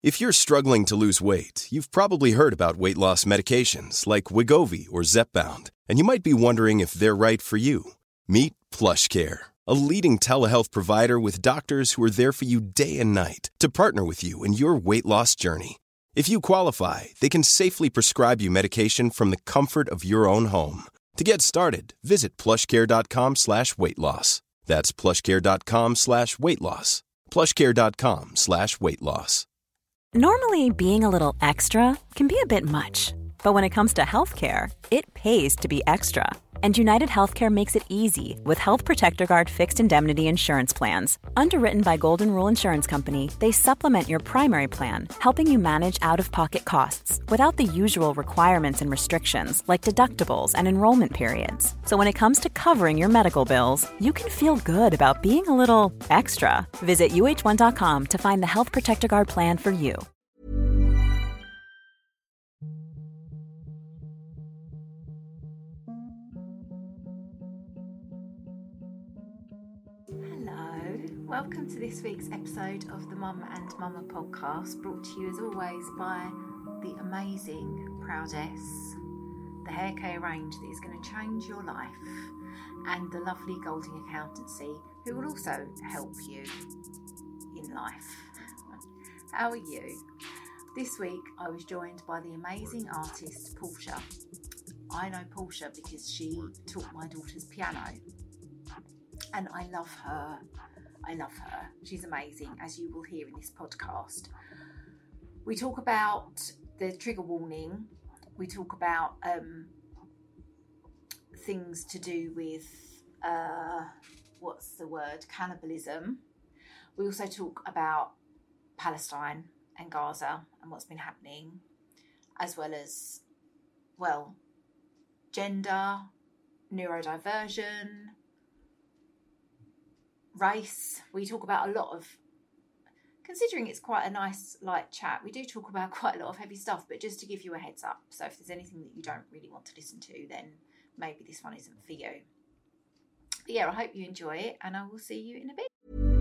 If you're struggling to lose weight, you've probably heard about weight loss medications like Wegovy or Zepbound, and you might be wondering if they're right for you. Meet PlushCare, a leading telehealth provider with doctors who are there for you day and night to partner with you in your weight loss journey. If you qualify, they can safely prescribe you medication from the comfort of your own home. To get started, visit plushcare.com/weightloss. That's plushcare.com/weightloss. plushcare.com/weightloss. Normally, being a little extra can be a bit much, but when it comes to healthcare, it pays to be extra. And United Healthcare makes it easy with Health Protector Guard fixed indemnity insurance plans. Underwritten by Golden Rule Insurance Company, they supplement your primary plan, helping you manage out-of-pocket costs without the usual requirements and restrictions like deductibles and enrollment periods. So when it comes to covering your medical bills, you can feel good about being a little extra. Visit uh1.com to find the Health Protector Guard plan for you. Welcome to this week's episode of the Mum and Mama podcast, brought to you as always by the amazing Proudess, the hair care range that is going to change your life, and the lovely Golding Accountancy, who will also help you in life. How are you? This week I was joined by the amazing artist Portia. I know Portia because she taught my daughter's piano, and I love her. She's amazing, as you will hear in this podcast. We talk about the trigger warning. We talk about things to do with, cannibalism. We also talk about Palestine and Gaza and what's been happening, as well as, gender, neurodiversion, race. We talk about a lot of, considering it's quite a nice light chat, we do talk about quite a lot of heavy stuff, but just to give you a heads up, so if there's anything that you don't really want to listen to, then maybe this one isn't for you. But yeah, I hope you enjoy it, and I will see you in a bit.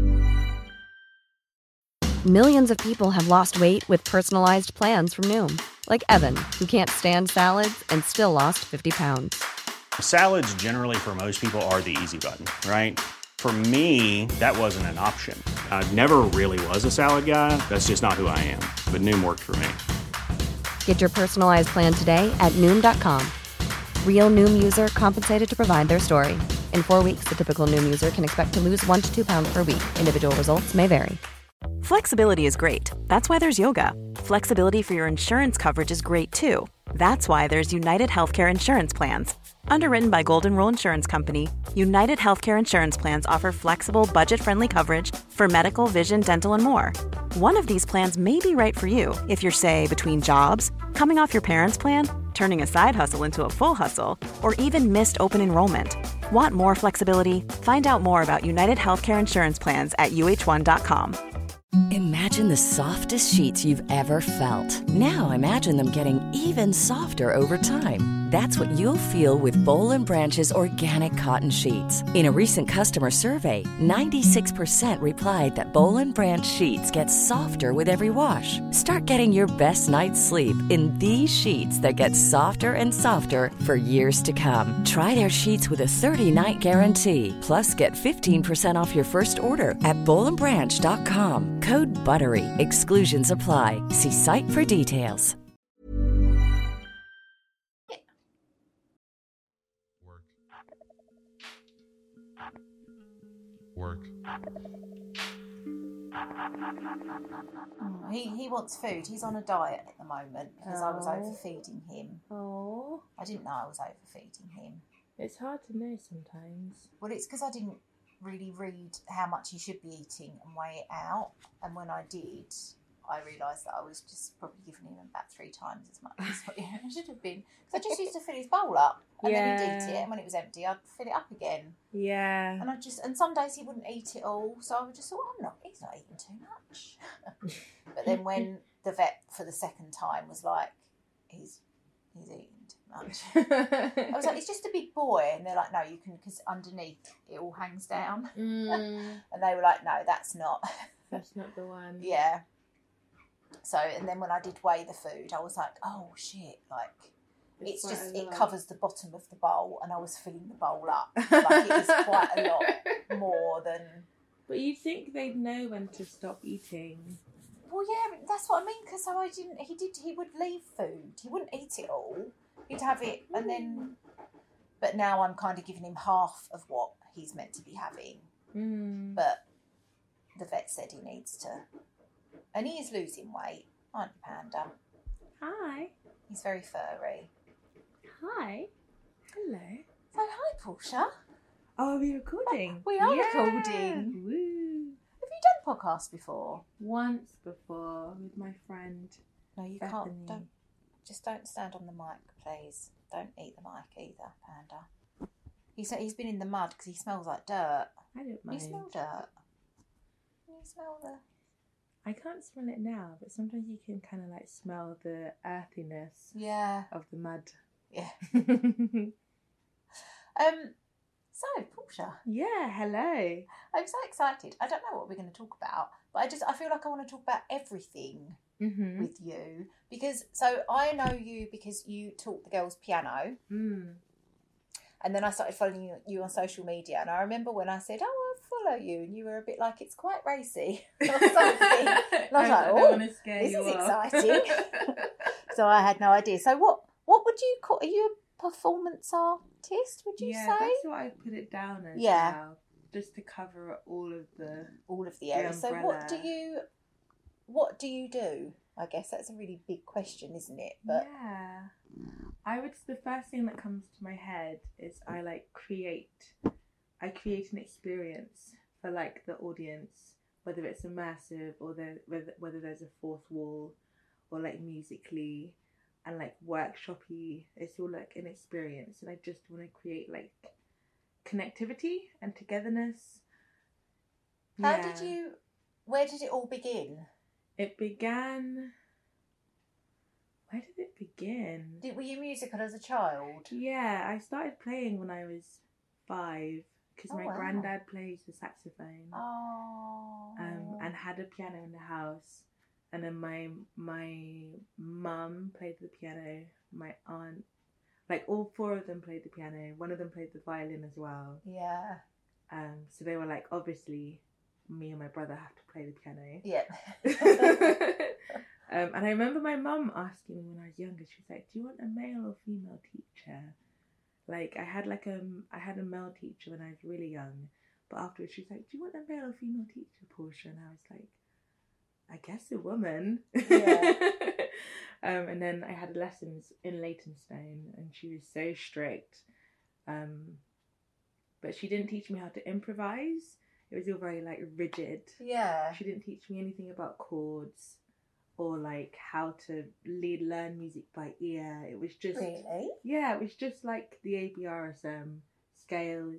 Millions of people have lost weight with personalized plans from Noom, like Evan, who can't stand salads and still lost 50 pounds. Salads generally for most people are the easy button, right? For me, that wasn't an option. I never really was a salad guy. That's just not who I am. But Noom worked for me. Get your personalized plan today at Noom.com. Real Noom user compensated to provide their story. In 4 weeks, the typical Noom user can expect to lose 1 to 2 pounds per week. Individual results may vary. Flexibility is great. That's why there's yoga. Flexibility for your insurance coverage is great too. That's why there's United Healthcare Insurance Plans. Underwritten by Golden Rule Insurance Company, United Healthcare Insurance Plans offer flexible, budget-friendly coverage for medical, vision, dental, and more. One of these plans may be right for you if you're, say, between jobs, coming off your parents' plan, turning a side hustle into a full hustle, or even missed open enrollment. Want more flexibility? Find out more about United Healthcare Insurance Plans at uh1.com. Imagine the softest sheets you've ever felt. Now imagine them getting even softer over time. That's what you'll feel with Boll & Branch's organic cotton sheets. In a recent customer survey, 96% replied that Boll & Branch sheets get softer with every wash. Start getting your best night's sleep in these sheets that get softer and softer for years to come. Try their sheets with a 30-night guarantee. Plus, get 15% off your first order at bollandbranch.com. Code BUTTERY. Exclusions apply. See site for details. Work. He wants food. He's on a diet at the moment because I was overfeeding him. Oh. I didn't know I was overfeeding him. It's hard to know sometimes. Well, it's because I didn't really read how much he should be eating and weigh it out. And when I did, I realised that I was just probably giving him about 3 times as much as what I should have been. Because I just used to fill his bowl up and then he'd eat it, and when it was empty, I'd fill it up again. Yeah. And some days he wouldn't eat it all, so I would just thought, he's not eating too much. But then when the vet for the second time was like, he's eating too much. I was like, he's just a big boy, and they're like, no, you can, because underneath it all hangs down. And they were like, no, that's not the one. Yeah. So, and then when I did weigh the food, I was like, oh shit, like it's just, it covers the bottom of the bowl, and I was filling the bowl up. Like, it is quite a lot more than... But you'd think they'd know when to stop eating. Well, yeah, that's what I mean, because so he would leave food. He wouldn't eat it all. He'd have it, and then... But now I'm kind of giving him half of what he's meant to be having. But the vet said he needs to... And he is losing weight, aren't you, Panda? Hi. He's very furry. Hi. Hello. So, hi, Portia. Oh, are we recording? We are recording. Woo. Have you done podcasts before? Once before with my friend. No, you Bethany. can't. Don't stand on the mic, please. Don't eat the mic either, Panda. He's been in the mud because he smells like dirt. I don't mind. You smell dirt. Can you smell the... I can't smell it now, but sometimes you can kind of like smell the earthiness of the mud. Yeah. So, Portia. Yeah, hello. I'm so excited. I don't know what we're going to talk about, but I feel like I want to talk about everything with you, because so I know you because you taught the girls piano. And then I started following you on social media, and I remember when I said, "Oh, I'll follow you," and you were a bit like, "It's quite racy," or something. And I was like, "Oh, this is exciting." So I had no idea. So what would you call? Are you a performance artist? Would you say? Yeah, that's what I put it down as. Yeah, now, just to cover all of the areas. So umbrella. what do you do? I guess that's a really big question, isn't it? But yeah. The first thing that comes to my head is I create an experience for like the audience, whether it's immersive or whether there's a fourth wall or like musically and like workshopy. It's all like an experience, and I just want to create like connectivity and togetherness. where did it all begin? It began... Where did it begin? Were you musical as a child? Yeah, I started playing when I was 5 because my granddad plays the saxophone. Oh. And had a piano in the house, and then my mum played the piano. My aunt, like all 4 of them played the piano. One of them played the violin as well. Yeah. So they were like, obviously, me and my brother have to play the piano. Yeah. And I remember my mum asking me when I was younger, she was like, "Do you want a male or female teacher?" Like I had a male teacher when I was really young, but afterwards she was like, "Do you want a male or female teacher, Portia?" And I was like, "I guess a woman." Yeah. And then I had lessons in Leytonstone, and she was so strict. But she didn't teach me how to improvise. It was all very like rigid. Yeah. She didn't teach me anything about chords or like how to learn music by ear. It was just really, yeah, it was just like the ABRSM scales,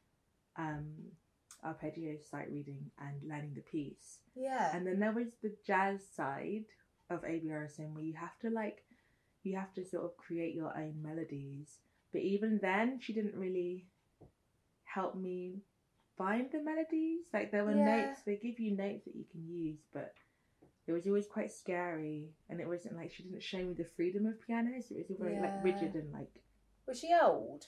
arpeggio, sight reading, and learning the piece. Yeah. And then there was the jazz side of ABRSM where you have to sort of create your own melodies. But even then, she didn't really help me find the melodies. Like there were notes, they give you notes that you can use, but it was always quite scary, and it wasn't like she didn't show me the freedom of piano, so it was all very like rigid and like. Was she old?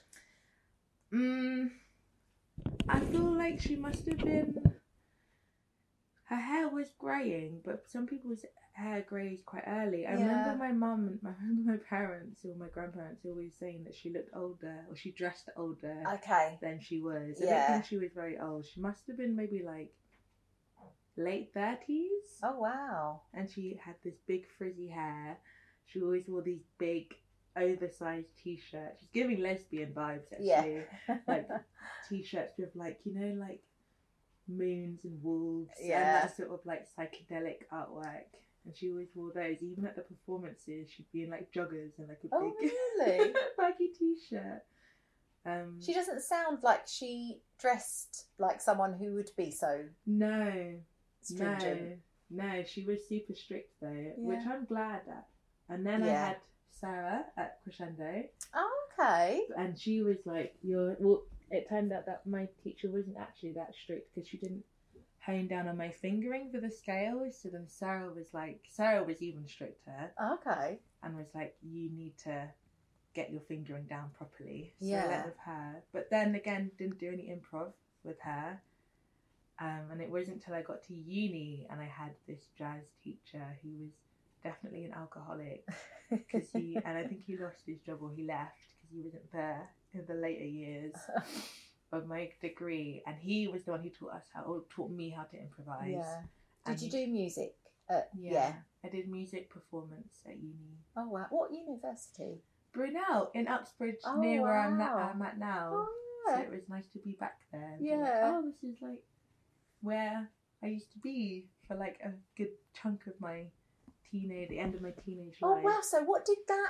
I feel like she must have been. Her hair was greying, but some people's hair greys quite early. I remember my parents or my grandparents always saying that she looked older, or she dressed older than she was. I don't think she was very old. She must have been maybe like late 30s. Oh wow. And she had this big frizzy hair. She always wore these big oversized t-shirts. She's giving lesbian vibes actually. Yeah. Like t-shirts with like, like moons and wolves and that sort of like psychedelic artwork. And she always wore those. Even at the performances, she'd be in like joggers and like a big really? baggy t-shirt. She doesn't sound like she dressed like someone who would be so stringent. No, she was super strict though, which I'm glad at. And then I had Sarah at Crescendo. Oh, okay. And she was like, it turned out that my teacher wasn't actually that strict because she didn't hone down on my fingering for the scales. So then Sarah was even stricter. Okay. And was like, you need to get your fingering down properly. So Yeah. I went with her. But then again, didn't do any improv with her. And it wasn't until I got to uni and I had this jazz teacher who was definitely an alcoholic. And I think he lost his job or he left because he wasn't there in the later years of my degree. And he was the one who taught me how to improvise. Yeah. And Did you do music? Yeah. I did music performance at uni. Oh, wow. What university? Brunel in Uxbridge, Oh, near where I'm wow. at now. Oh, So yeah. it was nice to be back there. And be Yeah. like, oh, this is like where I used to be for like a good chunk of my the end of my teenage Oh, life. wow. So what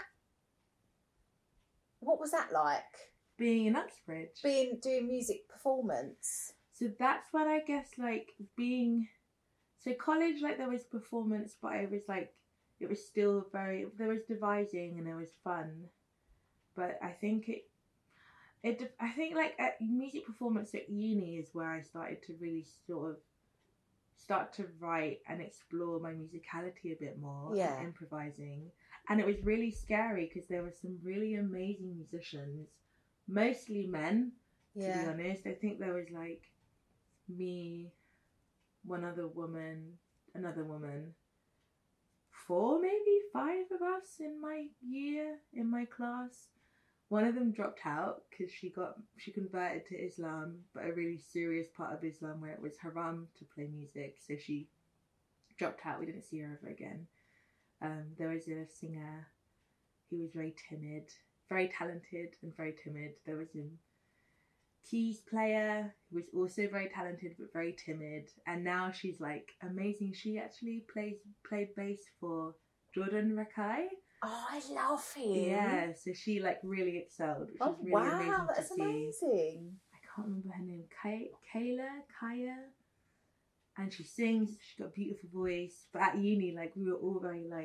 was that like? Being in Uxbridge. Doing music performance? So that's what I guess like so college, like there was performance, but it was still there was devising and there was fun. But I think I think like at music performance at uni is where I started to really sort of start to write and explore my musicality a bit more. Yeah. And improvising. And it was really scary because there were some really amazing musicians, mostly men, to be honest. I think there was like me, one other woman, another woman, 4, maybe 5 of us in my year, in my class. One of them dropped out because she converted to Islam, but a really serious part of Islam where it was haram to play music. So she dropped out. We didn't see her ever again. There was a singer who was very timid, very talented and very timid. There was a keys player who was also very talented but very timid. And now she's like amazing. She actually played bass for Jordan Rakai. Oh, I love him. Yeah, so she like really excelled, which is really amazing that's to see. amazing. I can't remember her name. Kaya, and she sings. She's got a beautiful voice. But at uni, like we were all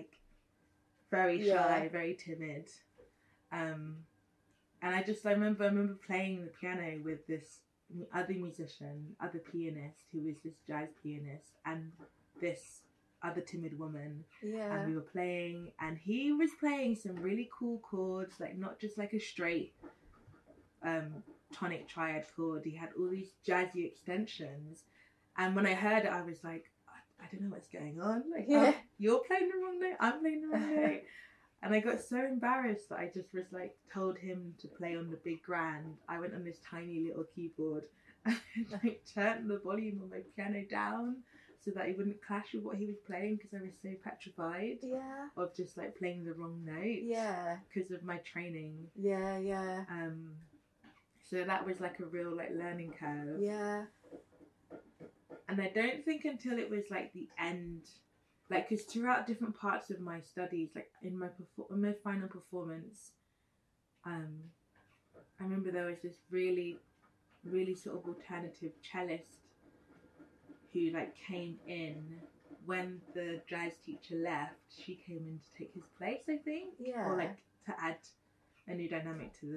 very shy, very timid. And I remember playing the piano with this other musician, other pianist who was this jazz pianist, and this other timid woman. Yeah. And we were playing, and he was playing some really cool chords, like not just like a straight tonic triad chord. He had all these jazzy extensions, and when I heard it I was like, I don't know what's going on, like you're playing the wrong note, I'm playing the wrong note. And I got so embarrassed that I just was like told him to play on the big grand. I went on this tiny little keyboard and like turned the volume on my piano down so that it wouldn't clash with what he was playing, because I was so petrified of just like playing the wrong note because of my training. So that was like a real like learning curve. And I don't think until it was like the end, like because throughout different parts of my studies, like in my final performance, I remember there was this really sort of alternative cellist who like came in when the jazz teacher left. She came in to take his place, I think, or like to add a new dynamic to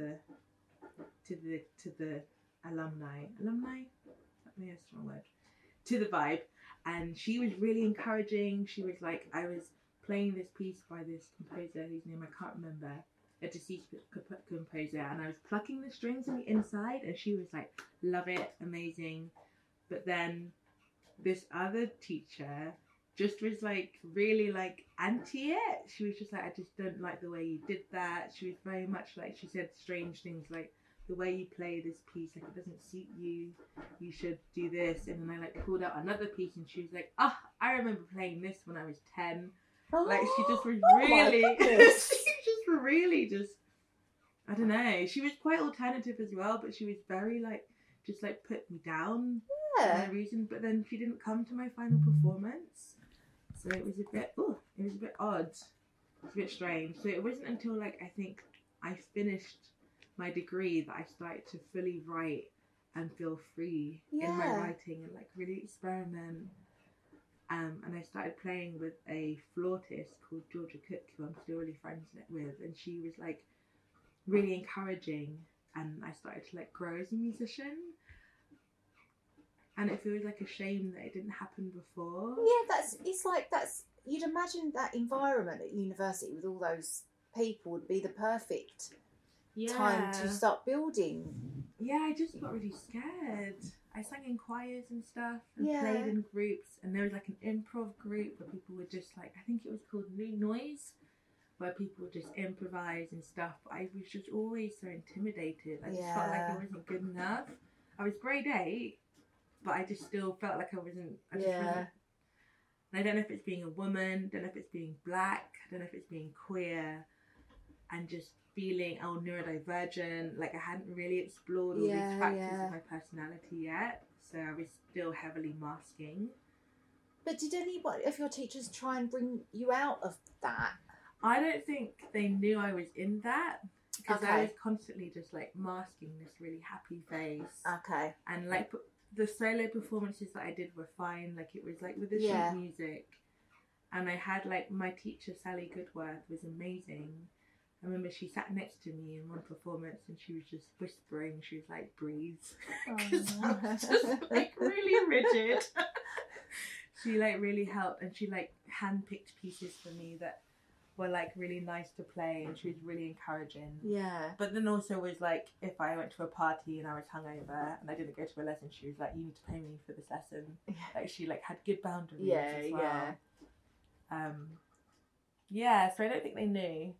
the alumni. Maybe that's the wrong word. To the vibe. And she was really encouraging. She was like, I was playing this piece by this composer whose name I can't remember, a deceased composer, and I was plucking the strings on the inside, and she was like, love it, amazing. But then this other teacher just was like really like anti it. She was just like, I just don't like the way you did that. She was very much like, she said strange things like, the way you play this piece, like it doesn't suit you, you should do this. And then I like pulled out another piece and she was like, I remember playing this when I was 10. Like she just was really I don't know, she was quite alternative as well, but she was very like just like put me down for no reason. But then she didn't come to my final performance, so it was a bit odd, it's a bit strange. So it wasn't until like I think I finished my degree that I started to fully write and feel free in my writing and like really experiment. And I started playing with a flautist called Georgia Cook, who I'm still really friends with, and she was like really encouraging, and I started to like grow as a musician. And it feels like a shame that it didn't happen before. Yeah, you'd imagine that environment at university with all those people would be the perfect time to start building. Yeah, I just got really scared. I sang in choirs and stuff and played in groups, and there was like an improv group where people were just like, I think it was called New Noise, where people would just improvise and stuff. But I was just always so intimidated. I just felt like I wasn't good enough. I was grade 8, but I just still felt like I wasn't. And I don't know if it's being a woman, don't know if it's being black, I don't know if it's being queer, and just feeling neurodivergent. Like I hadn't really explored all these factors of my personality yet, so I was still heavily masking. But did any of your teachers try and bring you out of that? I don't think they knew I was in that, because I was constantly just like masking this really happy face. Okay. And like the solo performances that I did were fine. Like it was like with the sheet music, and I had like my teacher Sally Goodworth was amazing. I remember she sat next to me in one performance and she was just whispering. She was like, breathe. Because I was just like really rigid. She like really helped, and she like handpicked pieces for me that were like really nice to play, and she was really encouraging. Yeah. But then also was like, if I went to a party and I was hungover and I didn't go to a lesson, she was like, you need to pay me for this lesson. Like she like had good boundaries as well. So I don't think they knew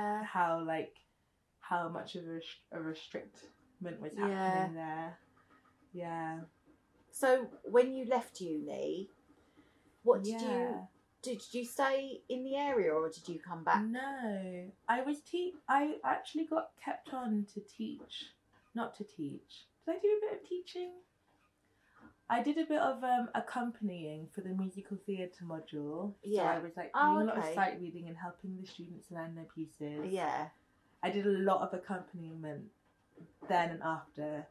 how much of a restrictment was happening there. Yeah. So when you left uni, what did you stay in the area, or did you come back? No, I actually got kept on to teach, not to teach. Did I do a bit of teaching? I did a bit of accompanying for the musical theatre module. So I was like doing a lot of sight reading and helping the students learn their pieces. Yeah. I did a lot of accompaniment then and after.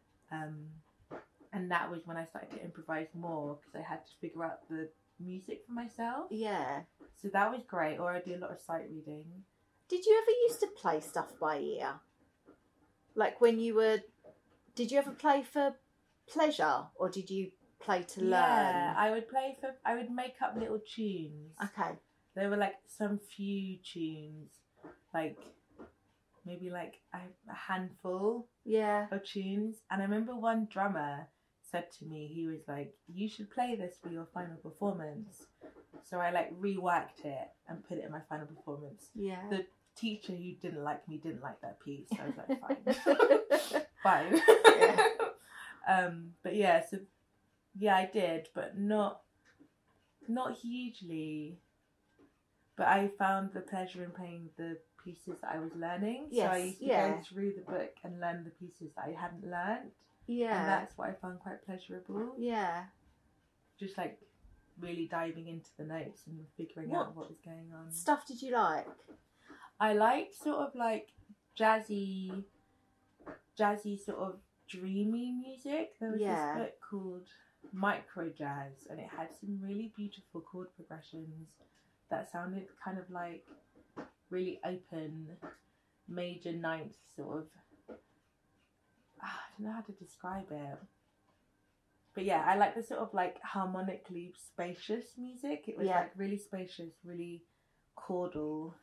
And that was when I started to improvise more, because I had to figure out the music for myself. Yeah. So that was great. Or I did a lot of sight reading. Did you ever used to play stuff by ear? Like did you ever play for pleasure, or did you play to learn? Yeah, I would make up little tunes. Okay. There were like some few tunes, like maybe like a handful of tunes. And I remember one drummer said to me, he was like, you should play this for your final performance. So I like reworked it and put it in my final performance. Yeah. The teacher who didn't like me didn't like that piece. So I was like, fine. Fine. Yeah. But yeah, so yeah, I did, but not hugely. But I found the pleasure in playing the pieces that I was learning. Yes, so I used to go through the book and learn the pieces that I hadn't learned. Yeah. And that's what I found quite pleasurable. Yeah. Just like really diving into the notes and figuring out what was going on. Stuff did you like? I liked sort of like jazzy sort of dreamy music. There was this book called Micro Jazz, and it had some really beautiful chord progressions that sounded kind of like really open major ninth sort of, I don't know how to describe it, but yeah, I like the sort of like harmonically spacious music. It was like really spacious, really chordal,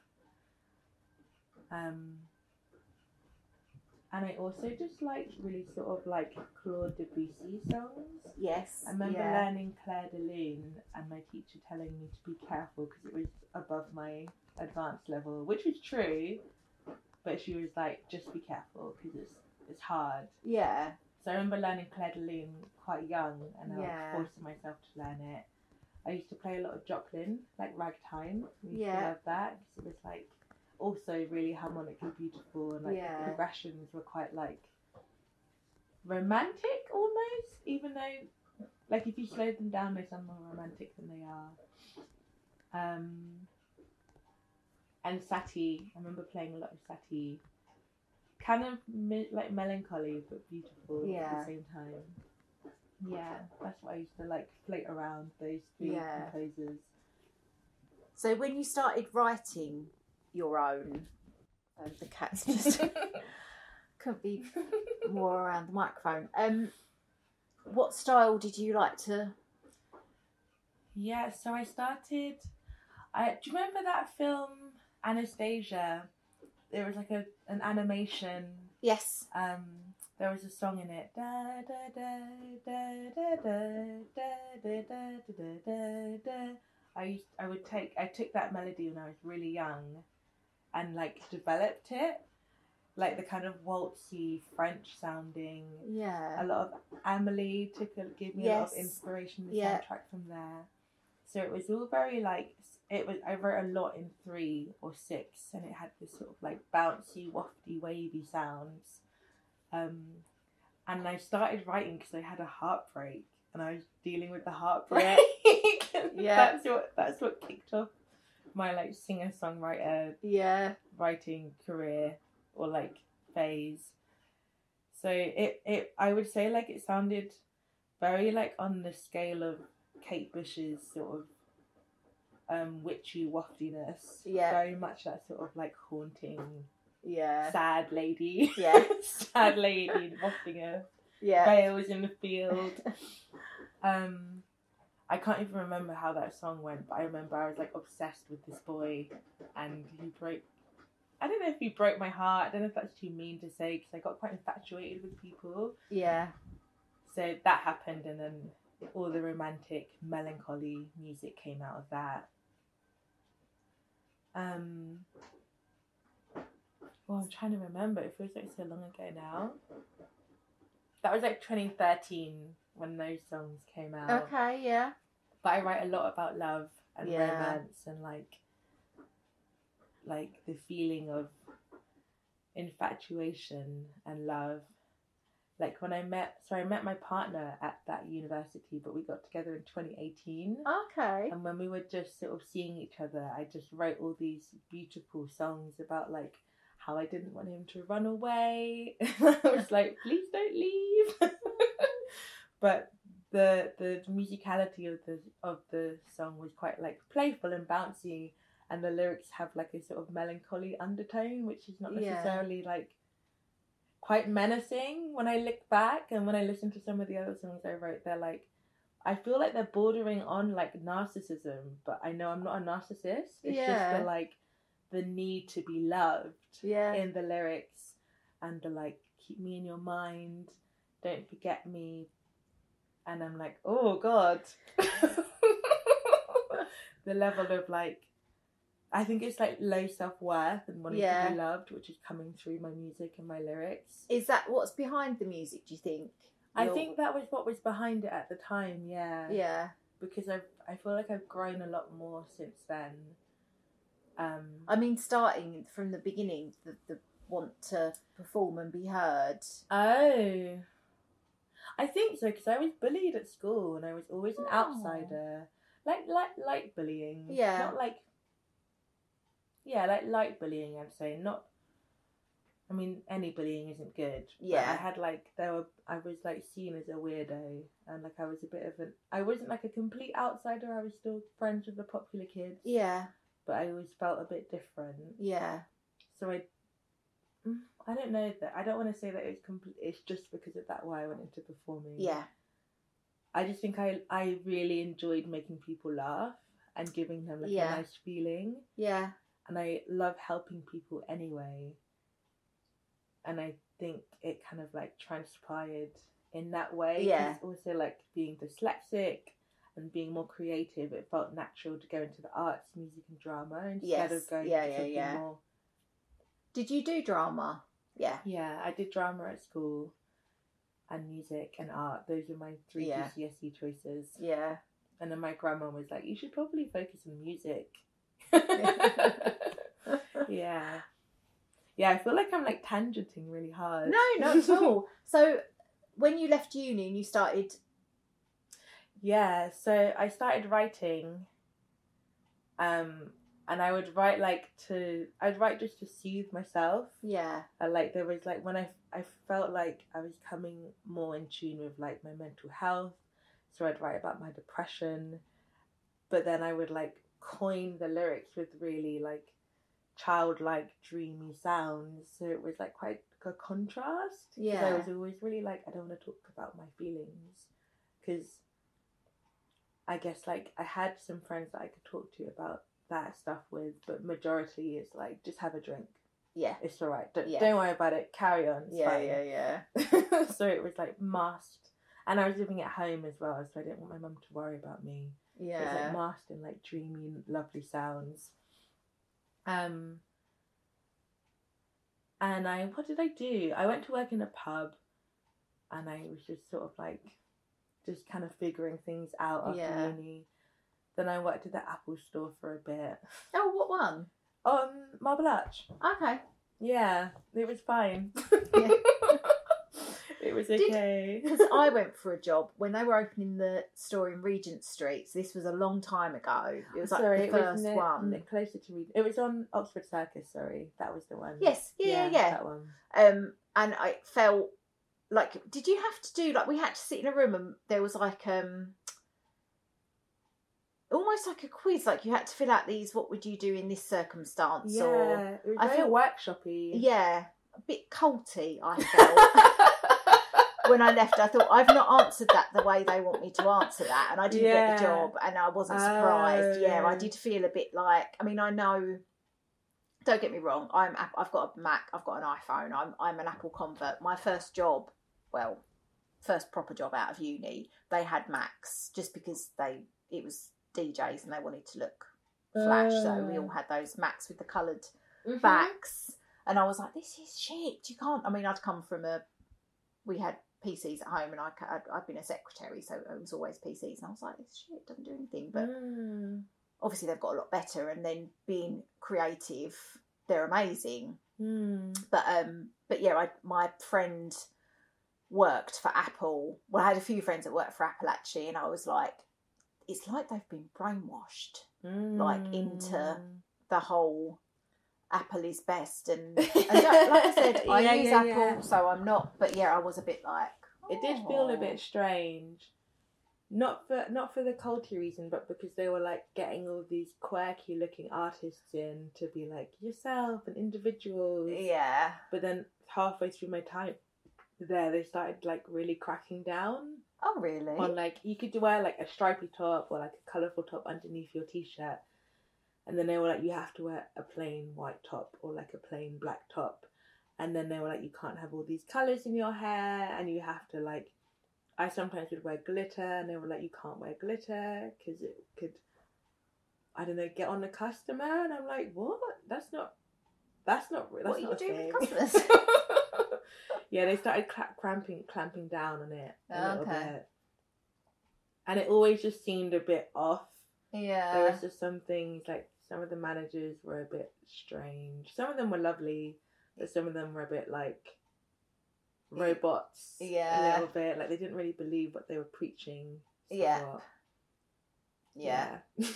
and I also just liked really sort of like Claude Debussy songs. Yes. I remember learning Clair de Lune and my teacher telling me to be careful because it was above my advanced level, which was true, but she was like, just be careful because it's hard. Yeah. So I remember learning Clair de Lune quite young, and I was forcing myself to learn it. I used to play a lot of Jocelyn, like ragtime. We used to love that because it was like also really harmonically beautiful, and like the progressions were quite like romantic almost, even though like if you slow them down they sound more romantic than they are. And Satie, I remember playing a lot of Satie, kind of like melancholy but beautiful at the same time. Yeah, that's what I used to like float around those three composers. So when you started writing your own, the cat's just could be more around the microphone. what style did you like to? Yeah, so I started. Do you remember that film Anastasia? There was like an animation. Yes. There was a song in it. Da da da da da da da da da da da da. I took that melody when I was really young, and like developed it, like the kind of waltzy French sounding. Yeah. A lot of Amelie gave me a lot of inspiration. The soundtrack from there. So it was all very like I wrote a lot in 3 or 6, and it had this sort of like bouncy, wafty, wavy sounds. And I started writing because I had a heartbreak, and I was dealing with the heartbreak. Yeah. That's what kicked off my like singer-songwriter writing career or like phase. So it I would say like it sounded very like on the scale of Kate Bush's sort of witchy waftiness. Yeah. Very much that sort of like haunting, sad lady. Yeah. Sad lady wafting her veils in the field. I can't even remember how that song went, but I remember I was like obsessed with this boy, and I don't know if he broke my heart. I don't know if that's too mean to say, because I got quite infatuated with people. Yeah. So that happened, and then all the romantic, melancholy music came out of that. Well, I'm trying to remember. It feels like so long ago now. That was like 2013 when those songs came out. Okay, yeah. But I write a lot about love and romance and like the feeling of infatuation and love. Like when I met my partner at that university, but we got together in 2018. Okay. And when we were just sort of seeing each other, I just wrote all these beautiful songs about like how I didn't want him to run away. I was like, please don't leave. But the musicality of the song was quite like playful and bouncy, and the lyrics have like a sort of melancholy undertone, which is not necessarily like quite menacing when I look back. And when I listen to some of the other songs I wrote, they're like, I feel like they're bordering on like narcissism, but I know I'm not a narcissist. It's just the need to be loved in the lyrics, and the like, keep me in your mind, don't forget me. And I'm like, oh God. The level of like, I think it's like low self-worth and wanting to be loved, which is coming through my music and my lyrics. Is that what's behind the music, do you think? I think that was what was behind it at the time, yeah. Because I feel like I've grown a lot more since then. I mean, starting from the beginning, the want to perform and be heard. Oh. I think so, because I was bullied at school and I was always an outsider. Like bullying. Yeah. Not like... Yeah, like light bullying, I'd say. Not... I mean, any bullying isn't good. Yeah. But I had like... I was like seen as a weirdo. And like I was a bit of an... I wasn't like a complete outsider. I was still friends with the popular kids. Yeah. But I always felt a bit different. Yeah. So I don't know that. I don't want to say that it's just because of that why I went into performing. Yeah. I just think I really enjoyed making people laugh and giving them like a nice feeling. Yeah. And I love helping people anyway. And I think it kind of like transpired in that way. Yeah. Also like being dyslexic and being more creative, it felt natural to go into the arts, music and drama instead of going into something more. Did you do drama? Yeah. Yeah, I did drama at school and music and art. Those were my 3 GCSE choices. Yeah. And then my grandma was like, you should probably focus on music. Yeah. Yeah, I feel like I'm like tangenting really hard. No, not at all. So when you left uni and you started... Yeah, so I started writing, and I would write I'd write just to soothe myself. Yeah. Like there was like when I felt like I was coming more in tune with like my mental health, so I'd write about my depression, but then I would like coin the lyrics with really like childlike, dreamy sounds. So it was like quite a contrast. Yeah. I was always really like, I don't want to talk about my feelings, because I guess like I had some friends that I could talk to about that stuff with, but majority is like, just have a drink. Yeah. It's all right. Don't worry about it. Carry on. It's fine. Yeah. So it was like masked, and I was living at home as well, so I didn't want my mum to worry about me. Yeah. So it's like masked in like dreamy, lovely sounds. And what did I do? I went to work in a pub, and I was just sort of like, just kind of figuring things out after uni. Then I worked at the Apple store for a bit. Oh, what one? Marble Arch. Okay. Yeah, it was fine. Yeah. It was okay. Because I went for a job when they were opening the store in Regent Street. So this was a long time ago. It was like the first one. Closer to Regent. It was on Oxford Circus, sorry. That was the one. Yes, yeah. That one. And I felt like, did you have to do, like, we had to sit in a room and there was like, almost like a quiz, like you had to fill out these, what would you do in this circumstance? Yeah, or it was very workshop-y. Yeah, a bit culty, I felt. When I left, I thought, I've not answered that the way they want me to answer that, and I didn't get the job, and I wasn't surprised. Yeah, I did feel a bit like, I mean, I know, don't get me wrong, I've got a Mac, I've got an iPhone, I'm an Apple convert. My first job, well, first proper job out of uni, they had Macs, just because it was DJs and they wanted to look flash, so we all had those Macs with the coloured backs, and I was like, this is shit, you can't, I mean, I'd come from we had PCs at home, and I'd been a secretary, so it was always PCs, and I was like, this shit doesn't do anything, but obviously they've got a lot better, and then being creative, they're amazing. But yeah, my friend worked for Apple. Well, I had a few friends that worked for Apple actually, and I was like, it's like they've been brainwashed, like into the whole Apple is best, and like I said, I use Apple, so I'm not. But yeah, I was a bit like, it did feel a bit strange, not for the culty reason, but because they were like getting all these quirky looking artists in to be like yourself and individuals. Yeah. But then halfway through my time there, they started like really cracking down. Oh really? On like, you could wear like a stripy top or like a colourful top underneath your t-shirt. And then they were like, you have to wear a plain white top or like a plain black top. And then they were like, you can't have all these colours in your hair, and you have to like, I sometimes would wear glitter, and they were like, you can't wear glitter because it could, I don't know, get on the customer. And I'm like, what? That's not what are you doing with customers? Yeah, they started clamping down on it a little bit. And it always just seemed a bit off. Yeah. There was just some things, like some of the managers were a bit strange. Some of them were lovely, but some of them were a bit like robots. Yeah. A little bit. Like they didn't really believe what they were preaching. Somewhat. Yeah.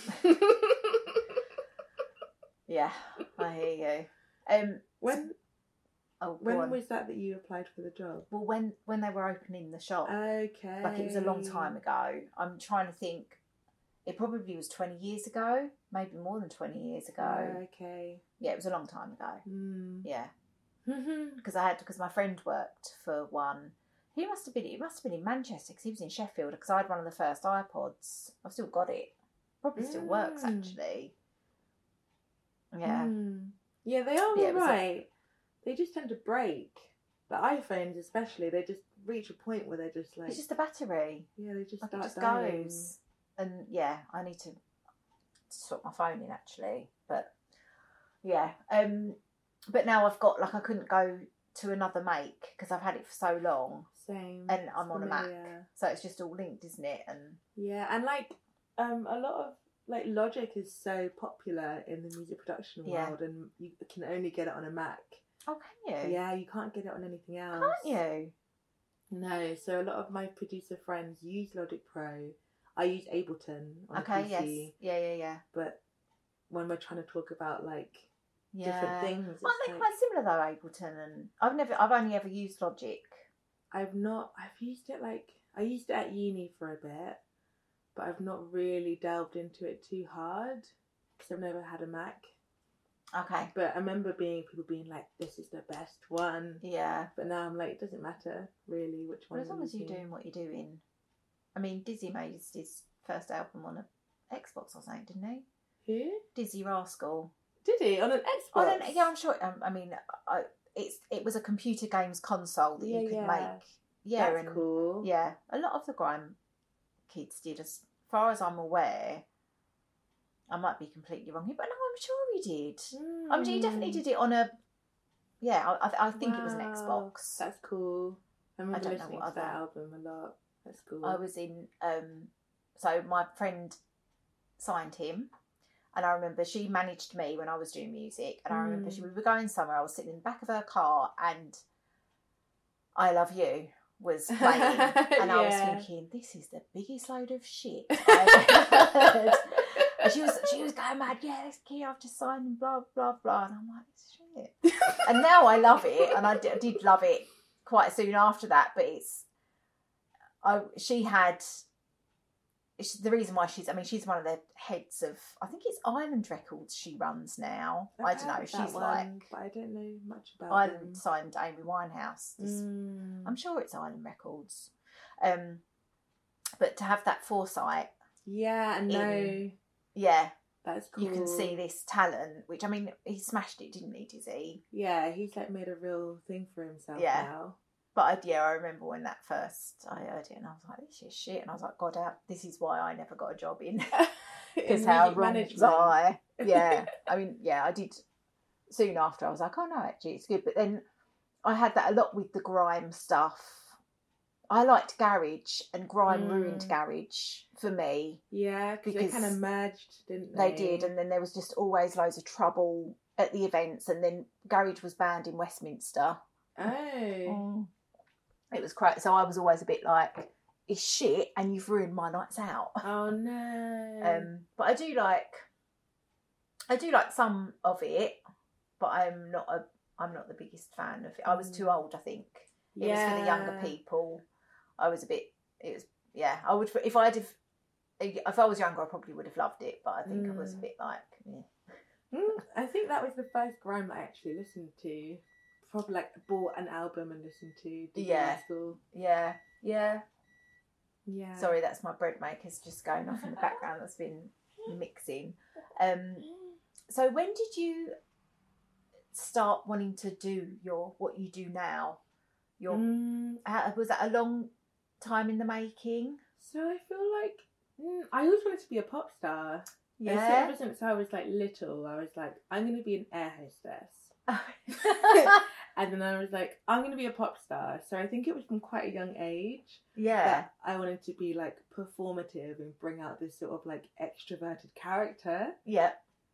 Yeah, I hear you. When was that you applied for the job? Well, when they were opening the shop. Okay. Like it was a long time ago. I'm trying to think. It probably was 20 years ago, maybe more than 20 years ago. Okay. Yeah, it was a long time ago. Yeah. Mm. Because my friend worked for one. It must have been in Manchester, because he was in Sheffield, because I had one of the first iPods. I've still got it. Probably still works, actually. Yeah. Yeah, they are alright. They just tend to break. The iPhones especially, they just reach a point where they're just like... It's just the battery. Yeah, they just like start it just dying. goes. And yeah, I need to sort my phone in actually. But yeah. But now I've got, like, I couldn't go to another make because I've had it for so long. Same. And I'm on a Mac. So it's just all linked, isn't it? And yeah, and like a lot of like Logic is so popular in the music production world, and you can only get it on a Mac. Oh, can you? Yeah, you can't get it on anything else. Can't you? No, so a lot of my producer friends use Logic Pro. I use Ableton on PC. Yes. Yeah. But when we're trying to talk about like different things, it's aren't they quite similar though, Ableton? And I've only ever used Logic. I've used it I used it at uni for a bit, but I've not really delved into it too hard because I've never had a Mac. Okay. But I remember people being like, "This is the best one." Yeah. But now I'm like, it doesn't matter really which one. Well, as long as you're doing what you're doing. I mean, Dizzy made his first album on an Xbox or something, didn't he? Who? Dizzy Rascal. Did he on an Xbox? Yeah, I'm sure. I mean, it was a computer games console that you could make. Yeah, that's cool. Yeah, a lot of the grime kids did, as far as I'm aware. I might be completely wrong here, but no, I'm sure he did. I mean, he definitely did it on a. Yeah, I think it was an Xbox. That's cool. I remember don't know listening what to that other- album a lot. That's cool. I was in. So my friend signed him, and I remember she managed me when I was doing music, and I remember we were going somewhere. I was sitting in the back of her car, and "I Love You" was playing, and I was thinking, "This is the biggest load of shit I've ever heard." And she was going mad. Yeah, this kid I've just signed and blah blah blah, and I'm like, "It's shit." And now I love it, and I did love it quite soon after that. But the reason why she's one of the heads of, I think it's Island Records she runs now. I don't know. She's like, but I don't know much about Island signed Amy Winehouse. I'm sure it's Island Records. But to have that foresight. Yeah, I know. Yeah. That's cool. You can see this talent, which, I mean, he smashed it, didn't he, Dizzy? Yeah, he's like made a real thing for himself now. But I remember when I heard it, and I was like, "This is shit," and I was like, "God, this is why I never got a job in." Because how wrong was I? Yeah, I mean, yeah, I did. Soon after, I was like, "Oh no, actually, it's good." But then I had that a lot with the grime stuff. I liked garage, and grime ruined garage for me. Yeah, because they kind of merged, didn't they? They did, and then there was just always loads of trouble at the events, and then garage was banned in Westminster. Oh. It was crazy. So I was always a bit like, "It's shit, and you've ruined my nights out." Oh no. But I do like some of it, but I'm not the biggest fan of it. I was too old, I think. It was for the younger people. I was a bit. It was I would if I was younger, I probably would have loved it. But I think I was a bit like, I think that was the first grime I actually listened to. Probably like bought an album and listened to. Yeah. Sorry, that's my bread maker's just going off in the background. That's been mixing. So when did you start wanting to do what you do now? Was that a long time in the making? So I feel like I always wanted to be a pop star. Yeah. Ever since I was like little, I was like, I'm going to be an air hostess. And then I was like, I'm going to be a pop star. So I think it was from quite a young age. Yeah. That I wanted to be like performative and bring out this sort of like extroverted character. Yeah.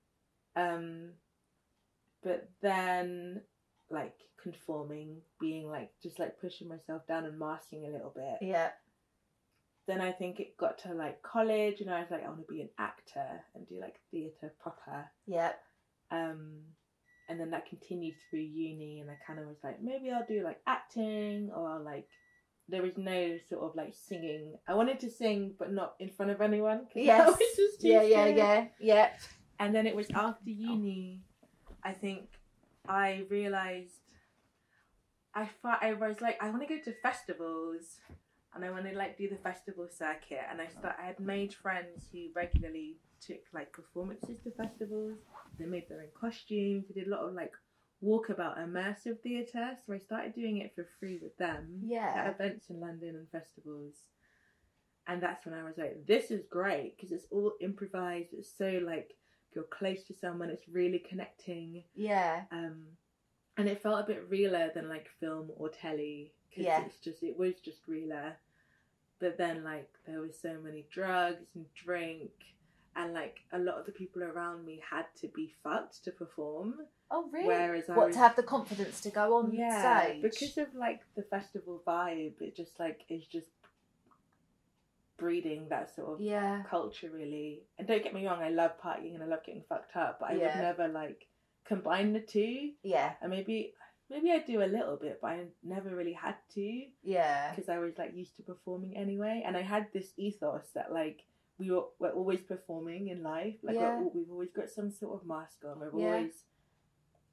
But then like conforming, being like just like pushing myself down and masking a little bit. Yeah. Then I think it got to like college and I was like, I want to be an actor and do like theatre proper. Yeah. And then that continued through uni, and I kind of was like, maybe I'll do like acting, or like there was no sort of like singing. I wanted to sing, but not in front of anyone. Yes. I was just too scared. Yeah. And then it was after uni, I think I realised I was like, I want to go to festivals, and I want to like do the festival circuit. And I had made friends who regularly took like performances to festivals. They made their own costumes. They did a lot of like walkabout immersive theatre. So I started doing it for free with them at events in London and festivals. And that's when I was like, this is great, because it's all improvised. It's so like you're close to someone. It's really connecting. Yeah. And it felt a bit realer than like film or telly. Yeah. It was just realer. But then like there was so many drugs and drink. And like a lot of the people around me had to be fucked to perform. Oh really? Whereas to have the confidence to go on stage? Because of like the festival vibe, it just like is just breeding that sort of culture really. And don't get me wrong, I love partying and I love getting fucked up, but I would never like combine the two. Yeah. And maybe I do a little bit, but I never really had to. Yeah. Because I was like used to performing anyway, and I had this ethos that like we're always performing in life. Like we've always got some sort of mask on. We're always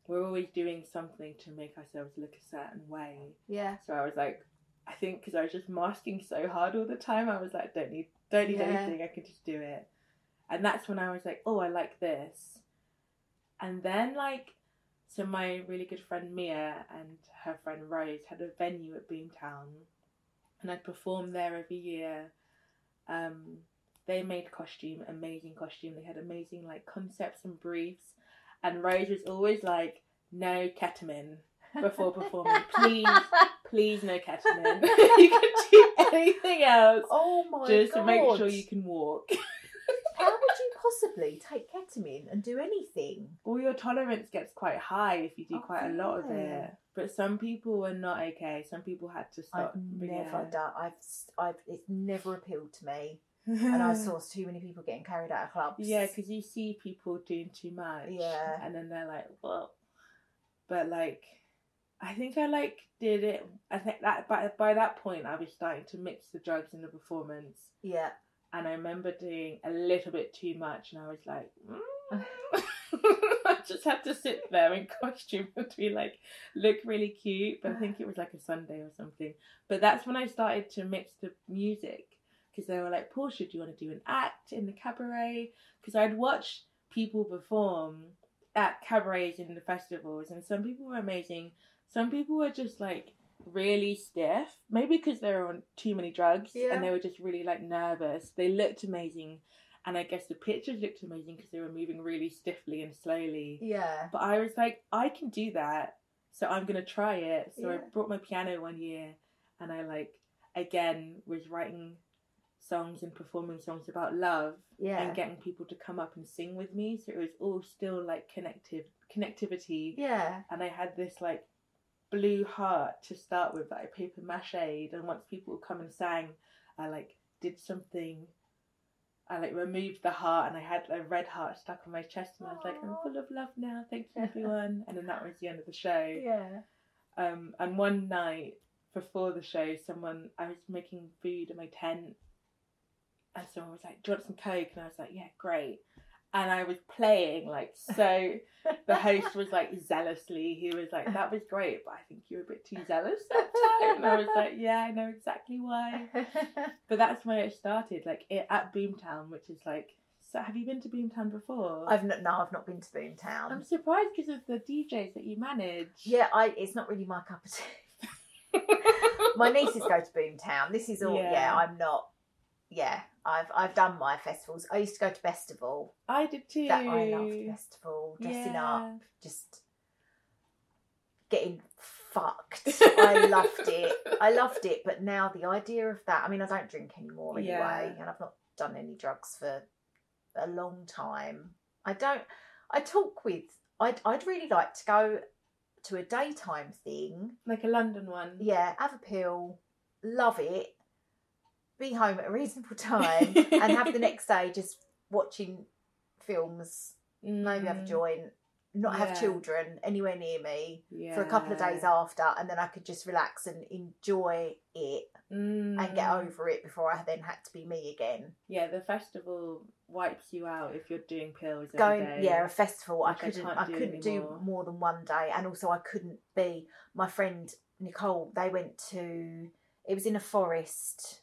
we're always doing something to make ourselves look a certain way. Yeah. So I was like, I think because I was just masking so hard all the time, I was like, don't need anything, I could just do it. And that's when I was like, oh, I like this. And then like, so my really good friend Mia and her friend Rose had a venue at Boomtown, and I'd perform there every year. They made amazing costume. They had amazing like concepts and briefs. And Rose was always like, no ketamine before performing. Please no ketamine. You can do anything else. Oh my God. Just to make sure you can walk. How would you possibly take ketamine and do anything? Well, your tolerance gets quite high if you do quite a lot of it. But some people were not okay. Some people had to stop. I've never done. It's never appealed to me. And I saw too many people getting carried out of clubs. Yeah, because you see people doing too much. Yeah. And then they're like, well. But like, I think I like did it. I think that by that point I was starting to mix the drugs in the performance. Yeah. And I remember doing a little bit too much, and I was like, I just had to sit there in costume and be like, look really cute. But I think it was like a Sunday or something. But that's when I started to mix the music, because they were like, Portia, do you want to do an act in the cabaret? Because I'd watched people perform at cabarets in the festivals, and some people were amazing. Some people were just like really stiff, maybe because they were on too many drugs, and they were just really like nervous. They looked amazing, and I guess the pictures looked amazing because they were moving really stiffly and slowly. Yeah. But I was like, I can do that, so I'm gonna try it. So I brought my piano one year, and I like again was writing songs and performing songs about love, and getting people to come up and sing with me. So it was all still like connectivity. Yeah. And I had this like blue heart to start with that I paper mache'd, and once people would come and sang, I like did something. I like removed the heart, and I had a red heart stuck on my chest, and I was like, I'm full of love now, thank you everyone. And then that was the end of the show. Yeah. And one night before the show, I was making food in my tent, and someone was like, do you want some Coke? And I was like, yeah, great. And I was playing like so. The host was like zealously, he was like, that was great, but I think you were a bit too zealous that time. And I was like, yeah, I know exactly why. But that's when it started, like at Boomtown, which is like, so have you been to Boomtown before? I've not been to Boomtown. I'm surprised because of the DJs that you manage. Yeah, it's not really my cup of tea. My nieces go to Boomtown. This is all. I'm not. Yeah, I've done my festivals. I used to go to Festival. I did too. I loved Festival. Dressing up, just getting fucked. I loved it. But now the idea of that. I mean, I don't drink anymore anyway, and I've not done any drugs for a long time. I'd really like to go to a daytime thing, like a London one. Yeah, have a pill, love it. Be home at a reasonable time and have the next day just watching films, maybe have a joint, not have children anywhere near me for a couple of days after, and then I could just relax and enjoy it and get over it before I then had to be me again. Yeah, the festival wipes you out if you're doing pills every day. Yeah, a festival I couldn't do more than one day, and also I couldn't be. My friend Nicole, they went to, it was in a forest.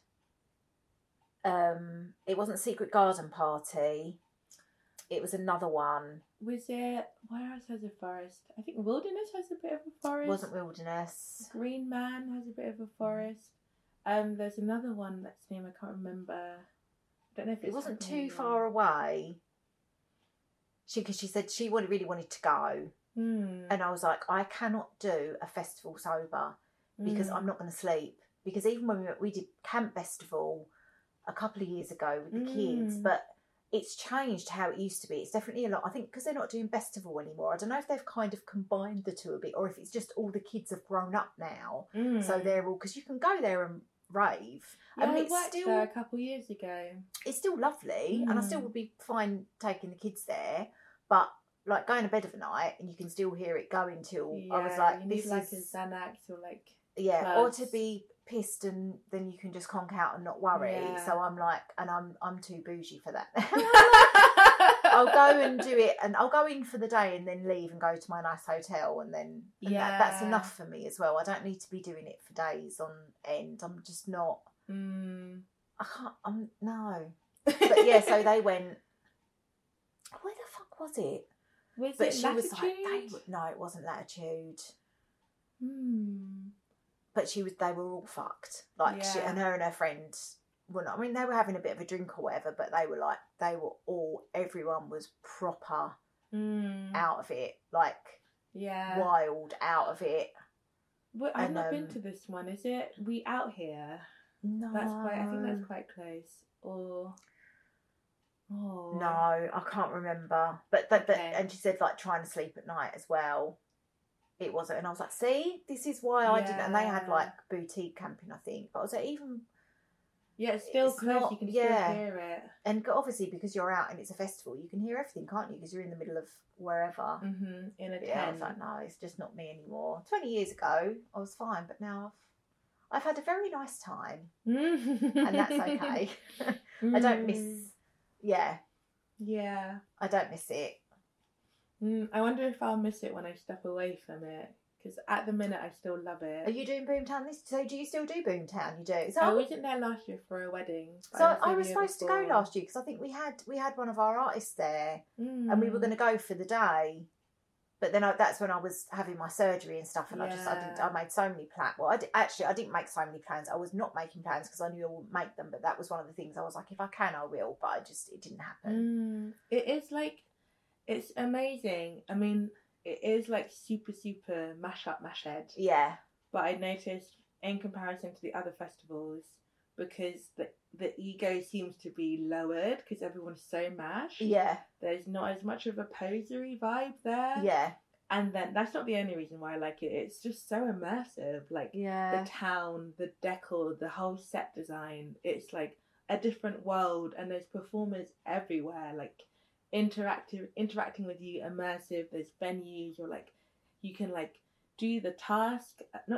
It wasn't Secret Garden Party. It was another one. Was it? Where else has a forest? I think Wilderness has a bit of a forest. It wasn't Wilderness. Green Man has a bit of a forest. There's another one that's name I can't remember. I don't know if it wasn't too far away. Because she said she really wanted to go, and I was like, I cannot do a festival sober because I'm not going to sleep. Because even when we did Camp Festival a couple of years ago with the kids, but it's changed how it used to be. It's definitely a lot, I think, because they're not doing Festival anymore. I don't know if they've kind of combined the two a bit, or if it's just all the kids have grown up now, so they're all, because you can go there and rave. Yeah, I mean, it's still there a couple of years ago. It's still lovely, and I still would be fine taking the kids there, but like going to bed of a night and you can still hear it going till I was like, you need like a Xanax or like or to be pissed and then you can just conk out and not worry. So I'm like, and I'm too bougie for that. I'll go and do it, and I'll go in for the day and then leave and go to my nice hotel, and then that's enough for me as well. I don't need to be doing it for days on end. I'm just not. I can't. No. But yeah, so they went. Where the fuck was it? Was it Latitude? No, it wasn't Latitude. But they were all fucked. Like she and her friend. Well, I mean, they were having a bit of a drink or whatever, but everyone was proper out of it, like wild out of it. Well, I've not been to this one. Is it We Out Here? No, I think that's quite close. Or no, I can't remember. But and she said like trying to sleep at night as well. It wasn't, and I was like, see, this is why I didn't. And they had like boutique camping, I think. But I was like, even. Yeah, it's still close. You can still hear it. And obviously, because you're out and it's a festival, you can hear everything, can't you? Because you're in the middle of wherever. In a tent. I was like, no, it's just not me anymore. 20 years ago, I was fine, but now I've had a very nice time, and that's okay. I don't miss. Yeah. I don't miss it. I wonder if I'll miss it when I step away from it. Because at the minute I still love it. Are you doing Boomtown so do you still do Boomtown? You do? So I wasn't there last year for a wedding. So I was supposed to go last year because I think we had one of our artists there and we were going to go for the day. But then that's when I was having my surgery and stuff, and I made so many plans. Well, I didn't make so many plans. I was not making plans because I knew I wouldn't make them, but that was one of the things I was like, if I can, I will. But it didn't happen. It is like, it's amazing. I mean, it is like super, super mashed. Yeah. But I noticed in comparison to the other festivals, because the ego seems to be lowered because everyone's so mashed. Yeah. There's not as much of a posery vibe there. Yeah. And then that's not the only reason why I like it. It's just so immersive. Like the town, the decor, the whole set design. It's like a different world, and there's performers everywhere. Like interacting with you, immersive. There's venues, or like you can like do the task,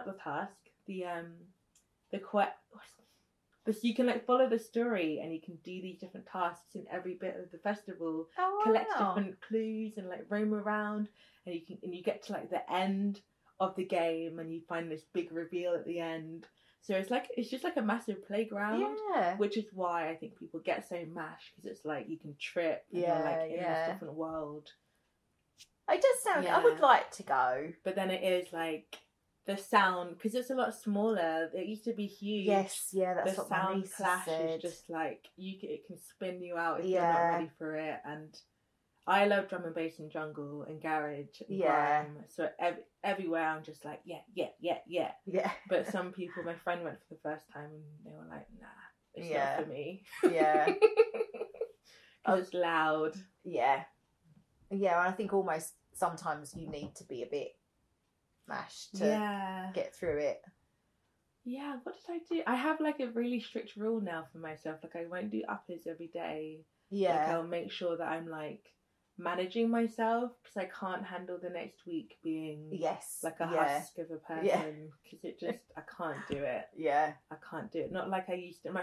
you can like follow the story, and you can do these different tasks in every bit of the festival. Collect different clues and like roam around, and you get to like the end of the game, and you find this big reveal at the end. So it's just like a massive playground, which is why I think people get so mashed, because it's like you can trip and you're like in this different world. It does sound. I would like to go, but then it is like the sound, because it's a lot smaller. It used to be huge. Yes, that's the what my sound niece clash said. is just like it can spin you out if you're not ready for it. And I love drum and bass and jungle and garage and grime. So everywhere I'm just like, yeah. But some people, my friend went for the first time and they were like, nah, it's not for me. Yeah. Because it's loud. Yeah. Yeah, and I think almost sometimes you need to be a bit mashed to get through it. Yeah, what did I do? I have like a really strict rule now for myself. Like I won't do uppers every day. Yeah. Like I'll make sure that I'm like managing myself, because I can't handle the next week being like a husk of a person, because it just I can't do it. I can't do it. Not like I used to.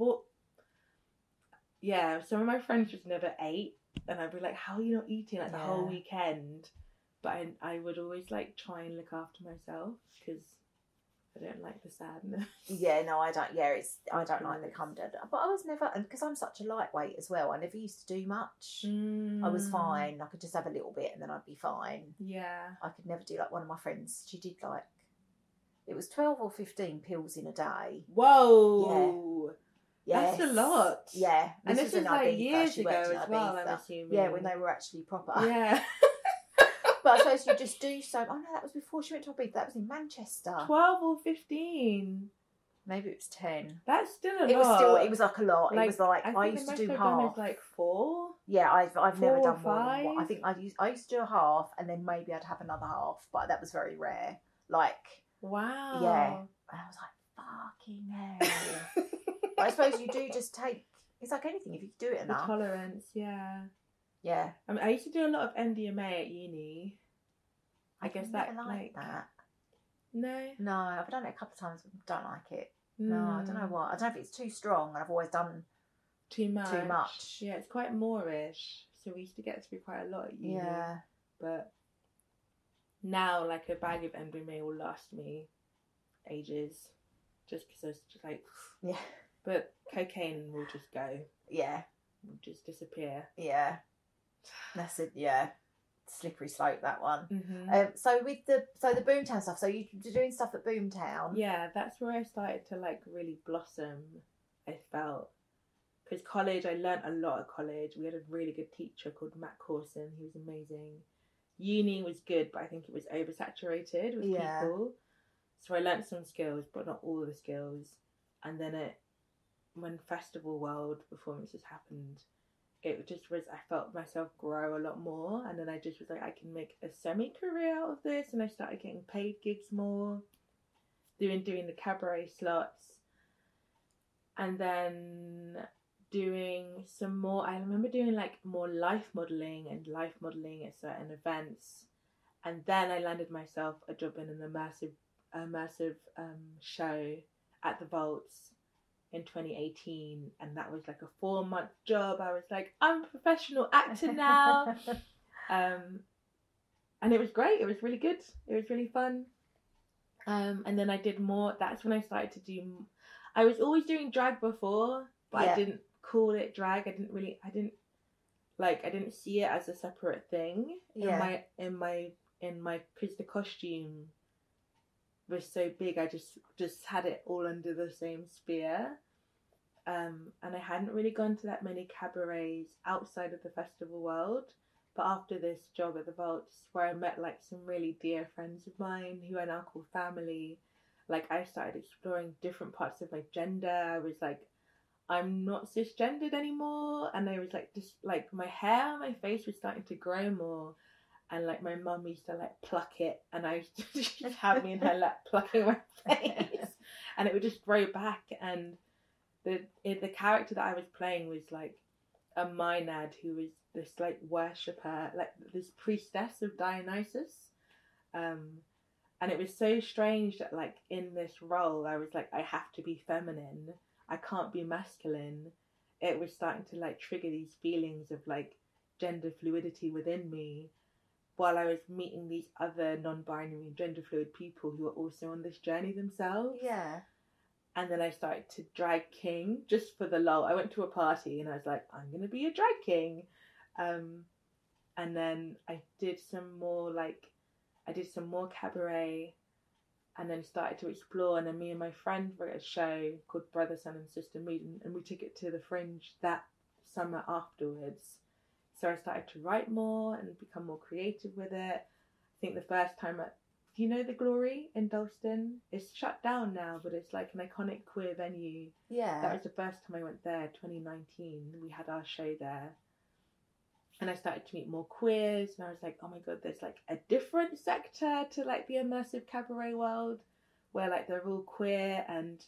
Some of my friends just never ate, and I'd be like, how are you not eating like the whole weekend? But I would always like try and look after myself, because I don't like the sadness. Yeah, no, I don't. Yeah, I don't like the come down. But I was never, and because I'm such a lightweight as well, I never used to do much. I was fine. I could just have a little bit and then I'd be fine. Yeah. I could never do like one of my friends. She did like, it was 12 or 15 pills in a day. Whoa. Yeah. That's a lot. Yeah. And this was like years ago as well, I'm assuming. Yeah, when they were actually proper. Yeah. But I suppose you just do so. Oh no, that was before she went to Ibiza. That was in Manchester. 12 or 15. Maybe it was 10. That's still a lot. It was like a lot. Like, it was like I used to do half. Is like 4. Yeah, I've never done 5? more than 1. I think I used to do a half, and then maybe I'd have another half, but that was very rare. Like, wow. Yeah, and I was like, fucking hell. But I suppose you do just take. It's like anything. If you do it enough, the tolerance. Yeah. Yeah. I mean, I used to do a lot of MDMA at uni. I guess that like that. No, I've done it a couple of times. Don't like it. No, I don't know what. I don't know if it's too strong, and I've always done too much. Yeah, it's quite Moorish. so we used to get through quite a lot at uni. Yeah. But now, like, a bag of MDMA will last me ages, just because I was just like, Yeah. But cocaine will just go, Yeah. will just disappear. Yeah. That's it. Yeah. Slippery slope, that one. Mm-hmm. So with the Boomtown stuff, so you're doing stuff at Boomtown. Yeah, that's where I started to like really blossom. I felt, because college, I learnt a lot at college. We had a really good teacher called Matt Corson. He was amazing. Uni was good, but I think it was oversaturated with people. So I learnt some skills, but not all the skills. And then when Festival World performances happened, it just was, I felt myself grow a lot more. And then I just was like, I can make a semi-career out of this. And I started getting paid gigs more, doing the cabaret slots. And then doing some more, I remember doing like more life modelling at certain events. And then I landed myself a job in an immersive show at the Vaults in 2018, and that was like a 4-month job. I was like, I'm a professional actor now. And it was great. It was really good. It was really fun. And then I did more. That's when I started to do, I was always doing drag before, but I didn't call it drag. I didn't see it as a separate thing. In my because the costume was so big, I just had it all under the same sphere. And I hadn't really gone to that many cabarets outside of the festival world. But after this job at the Vaults, where I met like some really dear friends of mine who I now call family, like I started exploring different parts of my gender. I was like, I'm not cisgendered anymore. And I was like, just like my hair on my face was starting to grow more. And like my mum used to like pluck it, and I used to just have me in her lap plucking my face, and it would just grow back. And the character that I was playing was like a Maenad, who was this like worshipper, like this priestess of Dionysus. And it was so strange that like in this role I was like, I have to be feminine, I can't be masculine. It was starting to like trigger these feelings of like gender fluidity within me, while I was meeting these other non-binary and gender fluid people who were also on this journey themselves. Yeah. And then I started to drag king just for the lull. I went to a party and I was like, I'm going to be a drag king. And then I did some more cabaret, and then started to explore. And then me and my friend wrote a show called Brother, Sun and Sister Mood, and we took it to the Fringe that summer afterwards. So I started to write more and become more creative with it. I think the first time do you know The Glory in Dalston? It's shut down now, but it's like an iconic queer venue. Yeah. That was the first time I went there, 2019. We had our show there. And I started to meet more queers, and I was like, oh my God, there's like a different sector to like the immersive cabaret world where like they're all queer. And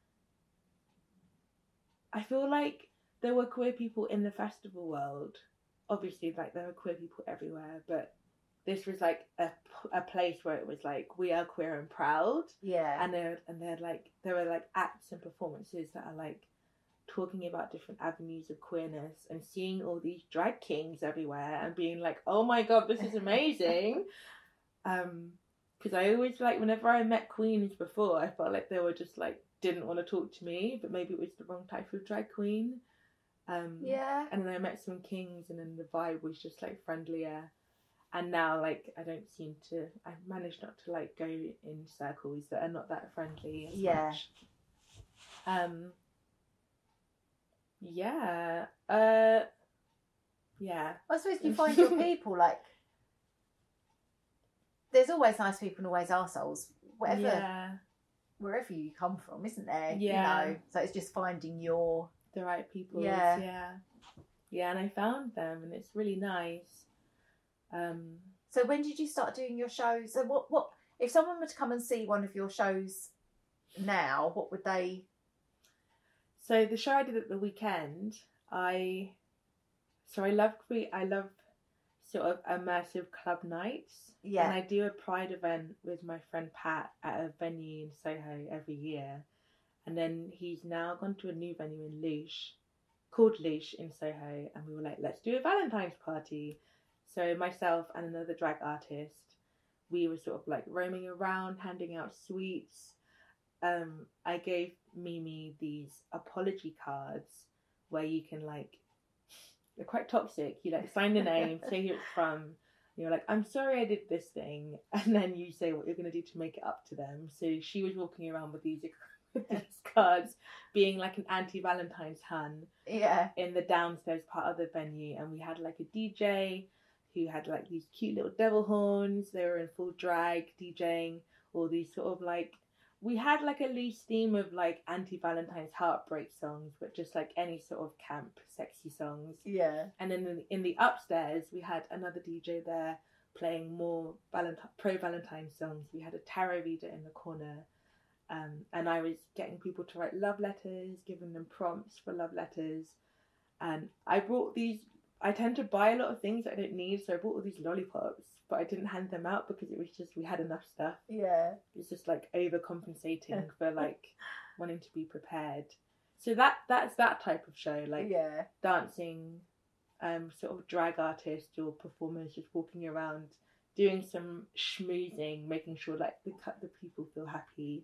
I feel like there were queer people in the festival world. Obviously, like there were queer people everywhere, but this was like a place where it was like, we are queer and proud. Yeah. And there were like acts and performances that are like talking about different avenues of queerness, and seeing all these drag kings everywhere and being like, oh my God, this is amazing. Because I always like, whenever I met queens before, I felt like they were just like, didn't want to talk to me, but maybe it was the wrong type of drag queen. Yeah. And then I met some kings, and then the vibe was just like friendlier. And now like I managed not to like go in circles that are not that friendly as much. Yeah. I suppose you find your people, like, there's always nice people and always arseholes, wherever you come from, isn't there? Yeah. You know, so it's just finding the right people. Yeah, and I found them, and it's really nice. So when did you start doing your shows? So what if someone were to come and see one of your shows now, what would they? So the show I did at the weekend, I love sort of immersive club nights. Yeah. And I do a Pride event with my friend Pat at a venue in Soho every year. And then he's now gone to a new venue in Lush. called Leash in Soho, and we were like, let's do a Valentine's party. So myself and another drag artist, we were sort of like roaming around, handing out sweets. I gave Mimi these apology cards where you can like, they're quite toxic. You like sign the name, say who it's from. You're like, I'm sorry I did this thing, and then you say what you're going to do to make it up to them. So she was walking around with these cards, being like an anti-Valentine's hun. Yeah. In the downstairs part of the venue, and we had like a DJ who had like these cute little devil horns. They were in full drag DJing all these sort of like, we had like a loose theme of like anti-Valentine's heartbreak songs, but just like any sort of camp sexy songs. Yeah. And then in the upstairs we had another DJ there playing more pro-Valentine songs. We had a tarot reader in the corner, and I was getting people to write love letters, giving them prompts for love letters. And I brought these, I tend to buy a lot of things that I don't need, so I bought all these lollipops, but I didn't hand them out because it was just, we had enough stuff. Yeah. It's just like overcompensating for like wanting to be prepared. So that's that type of show, like dancing, sort of drag artists or performers just walking around doing some schmoozing, making sure like the people feel happy.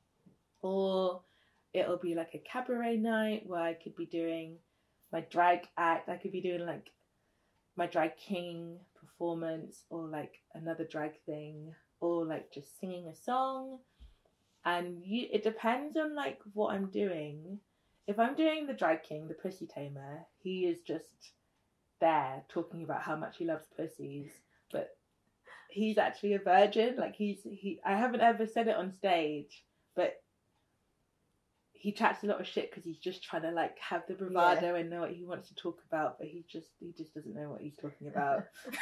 Or it'll be like a cabaret night where I could be doing my drag act. I could be doing like my drag king performance, or like another drag thing, or like just singing a song. And it depends on like what I'm doing. If I'm doing the drag king, the pussy tamer, he is just there talking about how much he loves pussies, but he's actually a virgin. Like I haven't ever said it on stage, but he chats a lot of shit because he's just trying to like have the bravado and know what he wants to talk about, but he just doesn't know what he's talking about.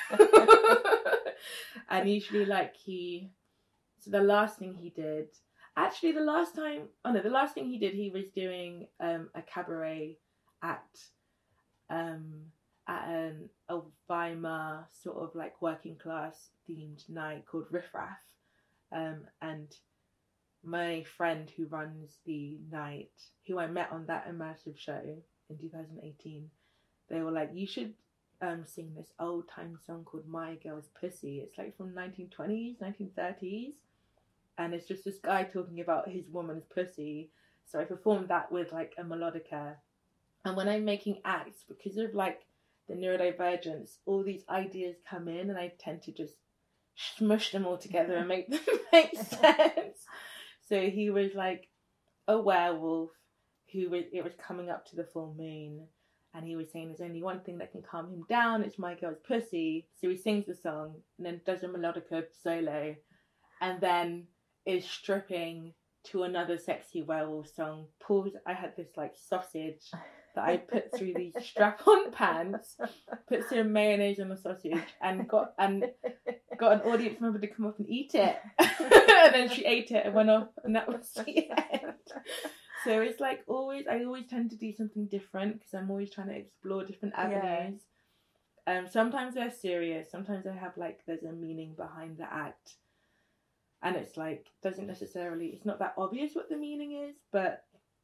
And usually like so the last thing he did, actually the last thing he did, he was doing a cabaret act at a Weimar sort of like working class themed night called Riff Raff, and my friend who runs the night, who I met on that immersive show in 2018, they were like, you should sing this old time song called My Girl's Pussy. It's like from 1920s, 1930s, and it's just this guy talking about his woman's pussy. So I performed that with like a melodica. And when I'm making acts, because of like the neurodivergence, all these ideas come in and I tend to just smush them all together and make them make sense. So he was like a werewolf it was coming up to the full moon, and he was saying there's only one thing that can calm him down, it's my girl's pussy. So he sings the song and then does a melodica solo, and then is stripping to another sexy werewolf song. I had this like sausage that I put through these strap-on pants, put some mayonnaise on the sausage, and got an audience member to come up and eat it. And then she ate it and went off, and that was the end. So it's like I always tend to do something different because I'm always trying to explore different avenues. Sometimes they're serious, sometimes I have like there's a meaning behind the act, and it's like it's not that obvious what the meaning is, but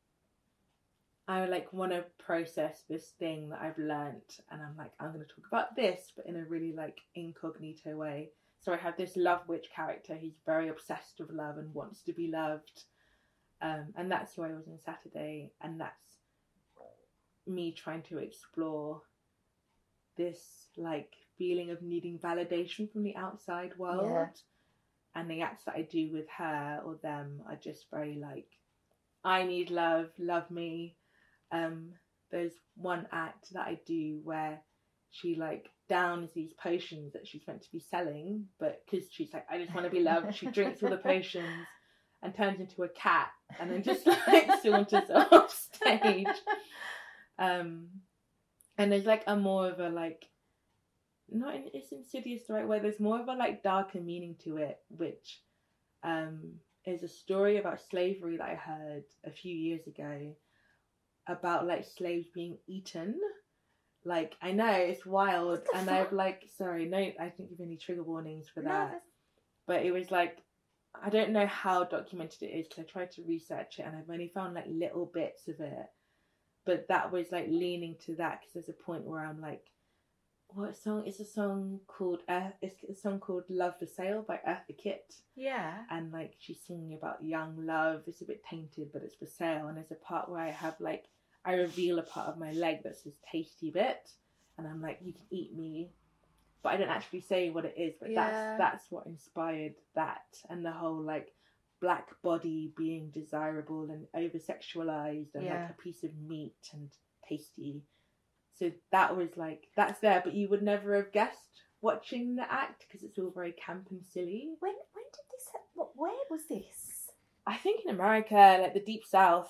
I like want to process this thing that I've learnt, and I'm like, I'm going to talk about this, but in a really like incognito way. So I have this love witch character who's very obsessed with love and wants to be loved. And that's who I was on Saturday, and that's me trying to explore this like feeling of needing validation from the outside world. Yeah. And the acts that I do with her or them are just very like, I need love, love me. There's one act that I do where she like downs these potions that she's meant to be selling, but because she's like, I just want to be loved, she drinks all the potions and turns into a cat and then just like saunters off stage. And there's like a more of a like, it's insidious the right way, there's more of a like darker meaning to it, which is a story about slavery that I heard a few years ago, about like slaves being eaten. Like, I know it's wild, and I've like, sorry, no, I didn't give any trigger warnings for that. No. But it was like, I don't know how documented it is because I tried to research it and I've only found like little bits of it. but that was like leaning to that, because there's a point where I'm like, what song? It's a song called Love for Sale by Eartha Kitt. Yeah. And like she's singing about young love. It's a bit tainted, but it's for sale. And there's a part where I reveal a part of my leg that says tasty bit, and I'm like, you can eat me, but I don't actually say what it is. But that's what inspired that, and the whole like black body being desirable and over sexualized, and like a piece of meat and tasty. So that was like, that's there, but you would never have guessed watching the act, because it's all very camp and silly. When did this? Where was this? I think in America, like the Deep South.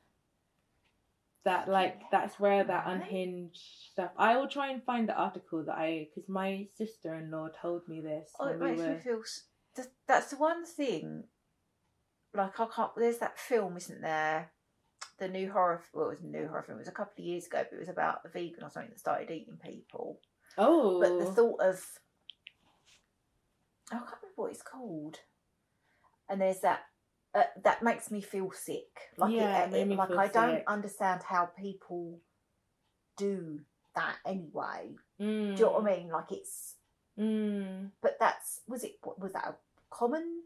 That like that's where that unhinged stuff. I will try and find the article because my sister-in-law told me this. Oh, it makes me feel. That's the one thing. Like I can't. There's that film, isn't there? The new horror. Well, it was a new horror film. It was a couple of years ago, but it was about a vegan or something that started eating people. Oh. But the thought of. I can't remember what it's called. And there's that. That makes me feel sick. Like I don't understand how people do that anyway. Do you know what I mean? Like it's. But was that a common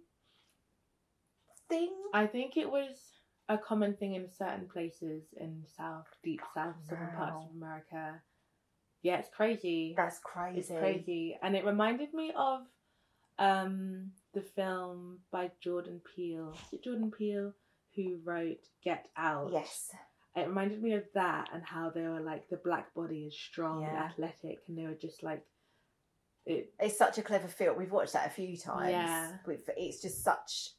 thing? I think it was a common thing in certain places in deep south, southern parts of America. Yeah, it's crazy. That's crazy. It's crazy, and it reminded me of the film by Jordan Peele. Is it Jordan Peele who wrote Get Out? Yes. It reminded me of that, and how they were like, the black body is strong and athletic, and they were just like, it's such a clever film. We've watched that a few times. Yeah. It's just such.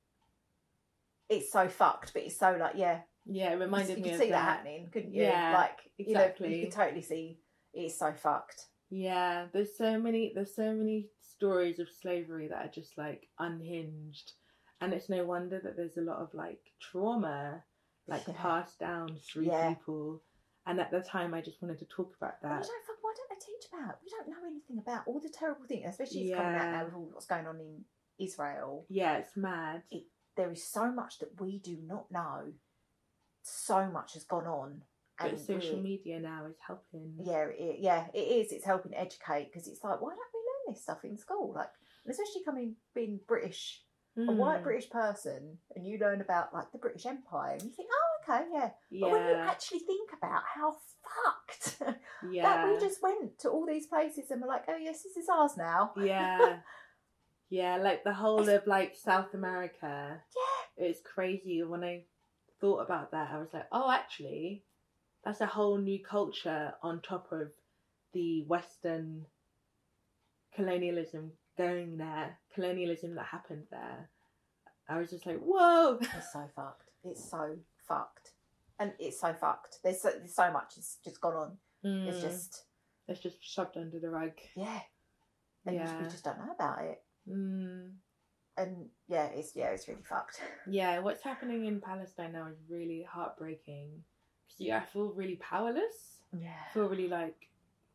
It's so fucked, but it's so like Yeah, it reminded me of that. You could see that happening, couldn't you? Yeah, like exactly. You could totally see it's so fucked. Yeah, there's so many stories of slavery that are just like unhinged, and it's no wonder that there's a lot of like trauma like passed down through people. And at the time, I just wanted to talk about that. Why don't they teach about? We don't know anything about all the terrible things, especially it's coming out now with all what's going on in Israel. Yeah, it's mad. There is so much that we do not know. So much has gone on. But social media now is helping. Yeah, it is. It's helping educate, because it's like, why don't we learn this stuff in school? Like, especially being British, a white British person, and you learn about like the British Empire, and you think, oh, okay, yeah. But when you actually think about how fucked that we just went to all these places and we're like, oh yes, this is ours now. Yeah. Yeah, like the whole of like South America. Yeah. It's crazy. When I thought about that, I was like, oh, actually, that's a whole new culture on top of the Western colonialism going there, colonialism that happened there. I was just like, whoa. It's so fucked. It's so fucked. And it's so fucked. There's so much has just gone on. It's just shoved under the rug. Yeah. And we just don't know about it. And it's really fucked. Yeah, what's happening in Palestine now is really heartbreaking. I feel really powerless. Yeah. I feel really like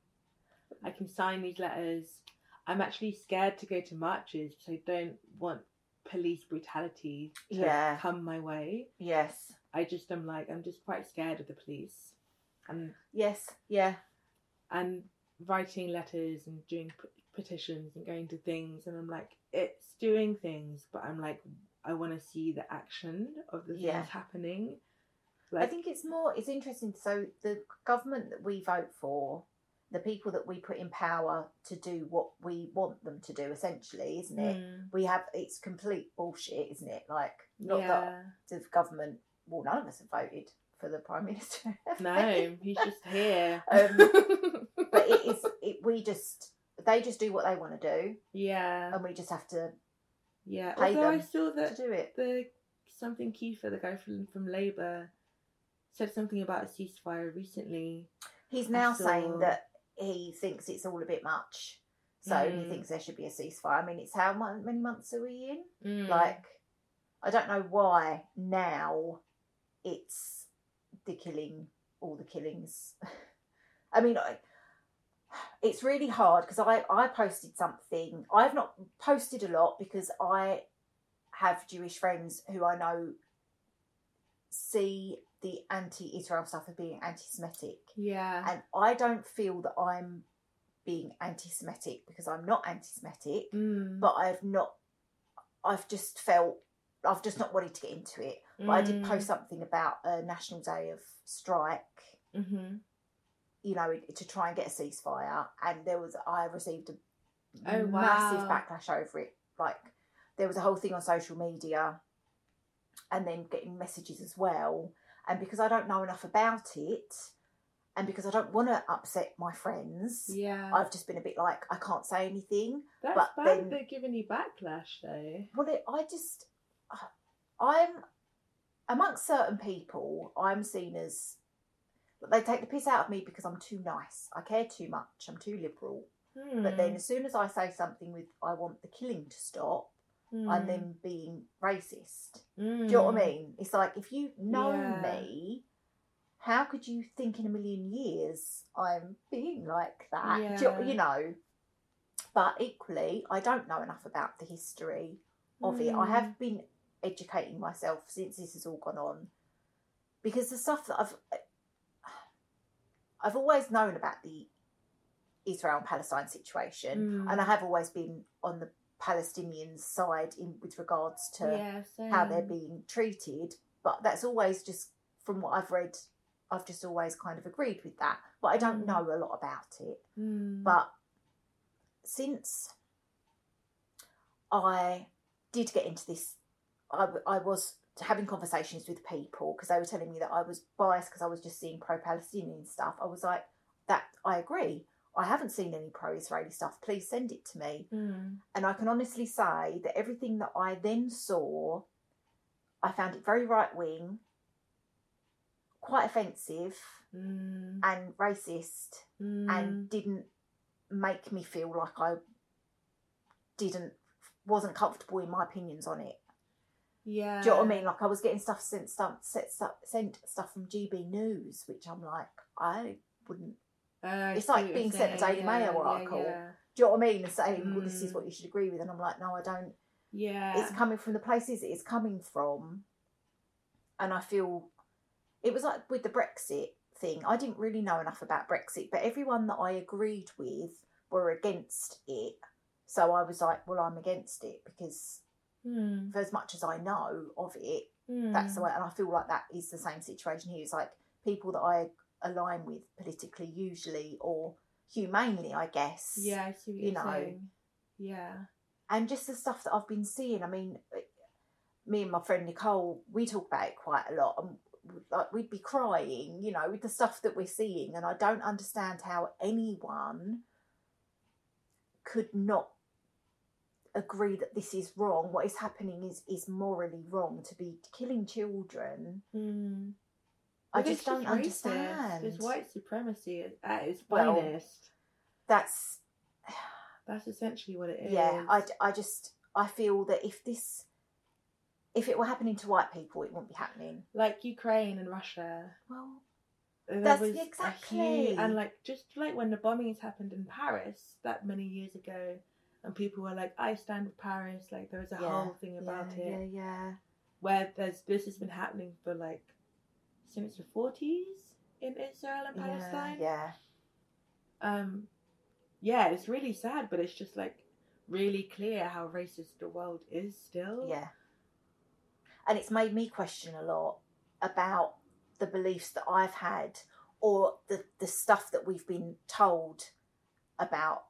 I can sign these letters. I'm actually scared to go to marches because I don't want police brutality to come my way. Yes. I'm just quite scared of the police. And yes, yeah. And writing letters and doing petitions and going to things, and I'm like, it's doing things, but I'm like, I want to see the action of the things happening. I think it's interesting. So the government that we vote for, the people that we put in power to do what we want them to do, essentially, isn't it? It's complete bullshit, isn't it? Like, not that the government, well, none of us have voted for the Prime Minister. No, he's just here. But they just do what they want to do. Yeah. And we just have to pay them I saw that to do it. Something Kiefer, the guy from Labour, said something about a ceasefire recently. He's now saying that he thinks it's all a bit much. So he thinks there should be a ceasefire. I mean, it's how many months are we in? Like, I don't know why now it's all the killings. I mean, it's really hard because I posted something. I've not posted a lot because I have Jewish friends who I know see the anti-Israel stuff as being anti-Semitic. Yeah. And I don't feel that I'm being anti-Semitic because I'm not anti-Semitic, but I've just not wanted to get into it. But I did post something about a National Day of Strike, you know, to try and get a ceasefire. And I received a massive backlash over it. Like, there was a whole thing on social media and then getting messages as well. And because I don't know enough about it, and because I don't want to upset my friends, I've just been a bit like, I can't say anything. That's but bad then, they're giving you backlash, though. Well, I'm, amongst certain people, I'm seen as, they take the piss out of me because I'm too nice. I care too much. I'm too liberal. But then as soon as I say something with, I want the killing to stop, I'm then being racist. Do you know what I mean? It's like, if you know me, how could you think in a million years I'm being like that? Yeah. You know? But equally, I don't know enough about the history of it. I have been educating myself since this has all gone on. Because the stuff that I've always known about the Israel and Palestine situation, and I have always been on the Palestinian side with regards to how they're being treated, but that's always just, from what I've read, I've just always kind of agreed with that, but I don't know a lot about it. But since I did get into this, I was having conversations with people because they were telling me that I was biased because I was just seeing pro-Palestinian stuff. I was like, that I agree. I haven't seen any pro-Israeli stuff. Please send it to me. And I can honestly say that everything that I then saw, I found it very right-wing, quite offensive and racist, and didn't make me feel like I wasn't comfortable in my opinions on it. Yeah. Do you know what I mean? Like, I was getting sent stuff from GB News, which I'm like, I wouldn't. It's like being sent a Daily Mail article. Do you know what I mean? And saying, well, this is what you should agree with. And I'm like, no, I don't. Yeah. It's coming from the places it's coming from. And I feel, it was like with the Brexit thing. I didn't really know enough about Brexit, but everyone that I agreed with were against it. So I was like, well, I'm against it because for as much as I know of it, that's the way. And I feel like that is the same situation here. It's like people that I align with politically, usually, or humanely, I guess. Yeah, I see what you're saying. Yeah. And just the stuff that I've been seeing. I mean, me and my friend Nicole, we talk about it quite a lot, and like, we'd be crying, you know, with the stuff that we're seeing. And I don't understand how anyone could not agree that this is wrong. What is happening is morally wrong. To be killing children. I just don't understand. It's white supremacy at its finest. That's essentially what it is. Yeah, I feel that if it were happening to white people, it wouldn't be happening. Like Ukraine and Russia. Well, that's exactly. And like, just like when the bombings happened in Paris that many years ago, and people were like, I stand with Paris. Like, there was a whole thing about it. Yeah. Where this has been happening for like since the 40s in Israel and Palestine. Yeah, it's really sad, but it's just like really clear how racist the world is still. Yeah. And it's made me question a lot about the beliefs that I've had, or the stuff that we've been told about.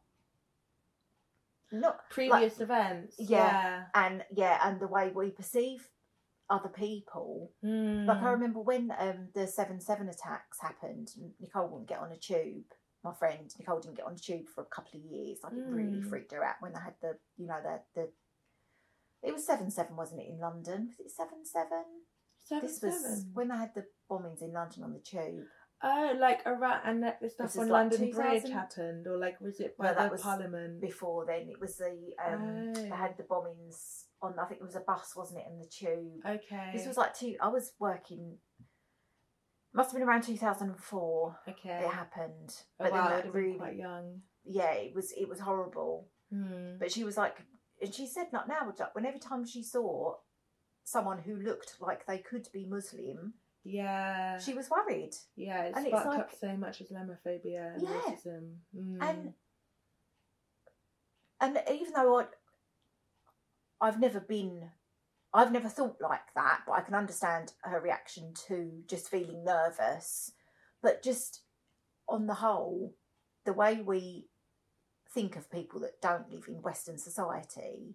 Not previous events. And the way we perceive other people. Like, I remember when the 7/7 attacks happened, Nicole wouldn't get on a tube. My friend Nicole didn't get on a tube for a couple of years. Like, it really freaked her out when they had the it was 7/7, wasn't it, in London? Was it 7/7? 7/7. This was when they had the bombings in London on the tube. Oh, like around, and the stuff on like London Bridge happened, or like was it by the Parliament? Before then, it was they had the bombings on. I think it was a bus, wasn't it, and the tube. Okay. This was like I was working. Must have been around 2004. Okay. It happened. But then that really quite young. Yeah, it was horrible. But she was like, and she said not now, but when every time she saw someone who looked like they could be Muslim, Yeah. She was worried. Yeah, it And sparked it's like, up so much Islamophobia and Yeah. racism. And even though I've never thought like that, but I can understand her reaction to just feeling nervous. But just on the whole, the way we think of people that don't live in Western society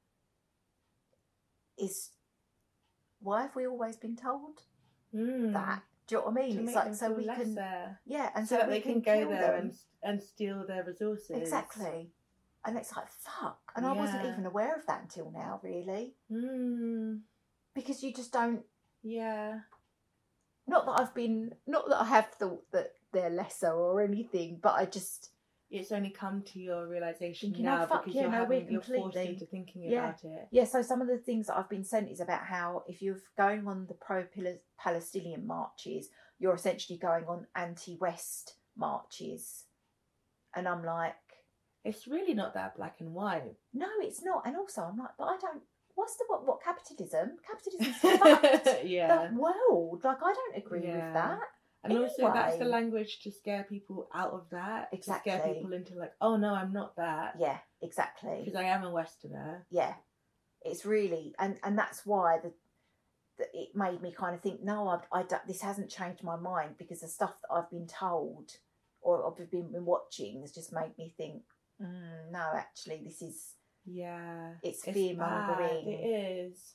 is, why have we always been told that? Do you know what I mean? To It's make like them so feel we can, lesser. yeah, and so that they can go kill there them. and steal their resources. Exactly. And it's like, fuck. And I wasn't Yeah. even aware of that until now, really. Mm. Because you just don't. Yeah. Not that I have thought that they're lesser or anything, but I just. It's only come to your realization Thinking, now oh, fuck, because yeah, no, we're you're forced completely- into thinking Yeah. about it. Yeah, so some of the things that I've been sent is about how if you're going on the pro-Palestinian marches, you're essentially going on anti-West marches. And I'm like, It's really not that black and white. no, it's not. And also I'm like, but I don't, what capitalism? Capitalism's fucked Yeah. the world. Like, I don't agree Yeah. with that. And also that's the Anyway. language to scare people out of that. Exactly. To scare people into like, oh no, I'm not that. Yeah, exactly. Because I am a Westerner. Yeah, it's really, and that's why it made me kind of think, no, this hasn't changed my mind, because the stuff that I've been told or I've been watching has just made me think, no, actually, this is, Yeah. it's fear-mongering. Bad. It is.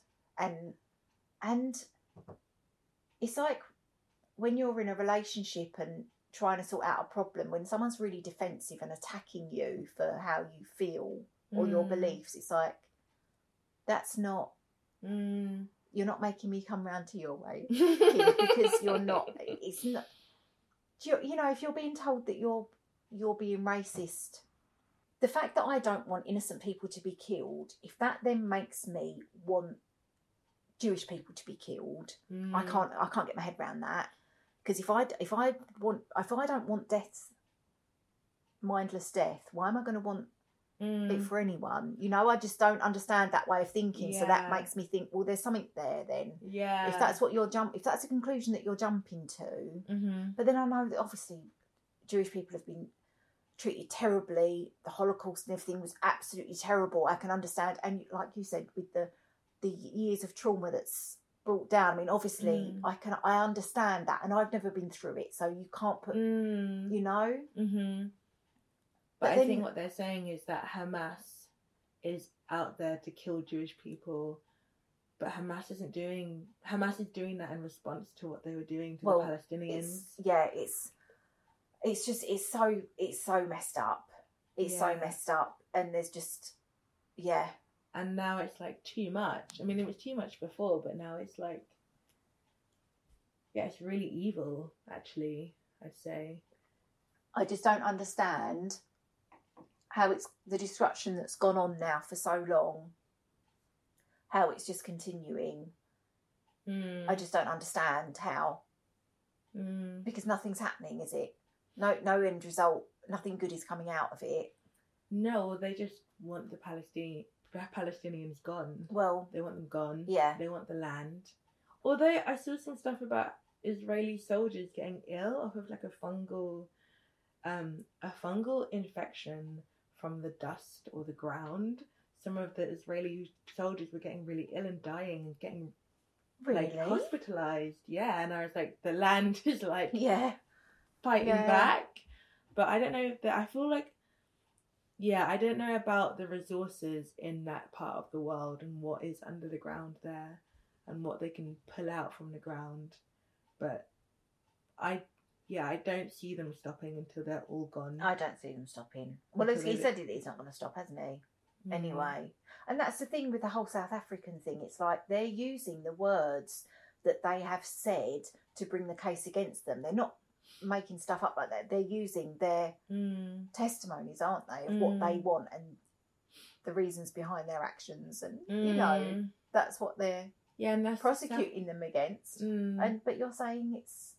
And it's like when you're in a relationship and trying to sort out a problem, when someone's really defensive and attacking you for how you feel or your beliefs, it's like, that's not, you're not making me come round to your way, because you're not, it's not, you know, if you're being told that you're being racist, the fact that I don't want innocent people to be killed, if that then makes me want Jewish people to be killed, I can't get my head around that. Because if I don't want death, mindless death, why am I going to want it for anyone? You know, I just don't understand that way of thinking. So that makes me think, well, there's something there then. Yeah. If that's what if that's a conclusion that you're jumping to. But then I know that obviously Jewish people have been treated terribly. The Holocaust and everything was absolutely terrible. I can understand, and like you said, with the years of trauma that's brought down. I mean, obviously, I understand that, and I've never been through it, so you can't put, you know. But I think what they're saying is that Hamas is out there to kill Jewish people, but Hamas is doing that in response to what they were doing to the Palestinians. It's so messed up. It's so messed up, and there's just, And now it's like too much. I mean, it was too much before, but now it's like, it's really evil, actually, I'd say. I just don't understand how it's the destruction that's gone on now for so long, how it's just continuing. I just don't understand how. Because nothing's happening, is it? No end result. Nothing good is coming out of it. No, they just want the Palestinians gone. Well, they want them gone. Yeah. They want the land. Although I saw some stuff about Israeli soldiers getting ill off of like a fungal infection from the dust or the ground. Some of the Israeli soldiers were getting really ill and dying and getting like hospitalized. Yeah, and I was like, the land is like fighting back. But I don't know that I feel like I don't know about the resources in that part of the world and what is under the ground there and what they can pull out from the ground. But I don't see them stopping until they're all gone. I don't see them stopping. Well, he said he's not going to stop, hasn't he? Anyway. And that's the thing with the whole South African thing. It's like they're using the words that they have said to bring the case against them. They're not making stuff up like that. They're using their testimonies, aren't they, of what they want and the reasons behind their actions. And, you know, that's what they're and that's prosecuting them against. But you're saying it's...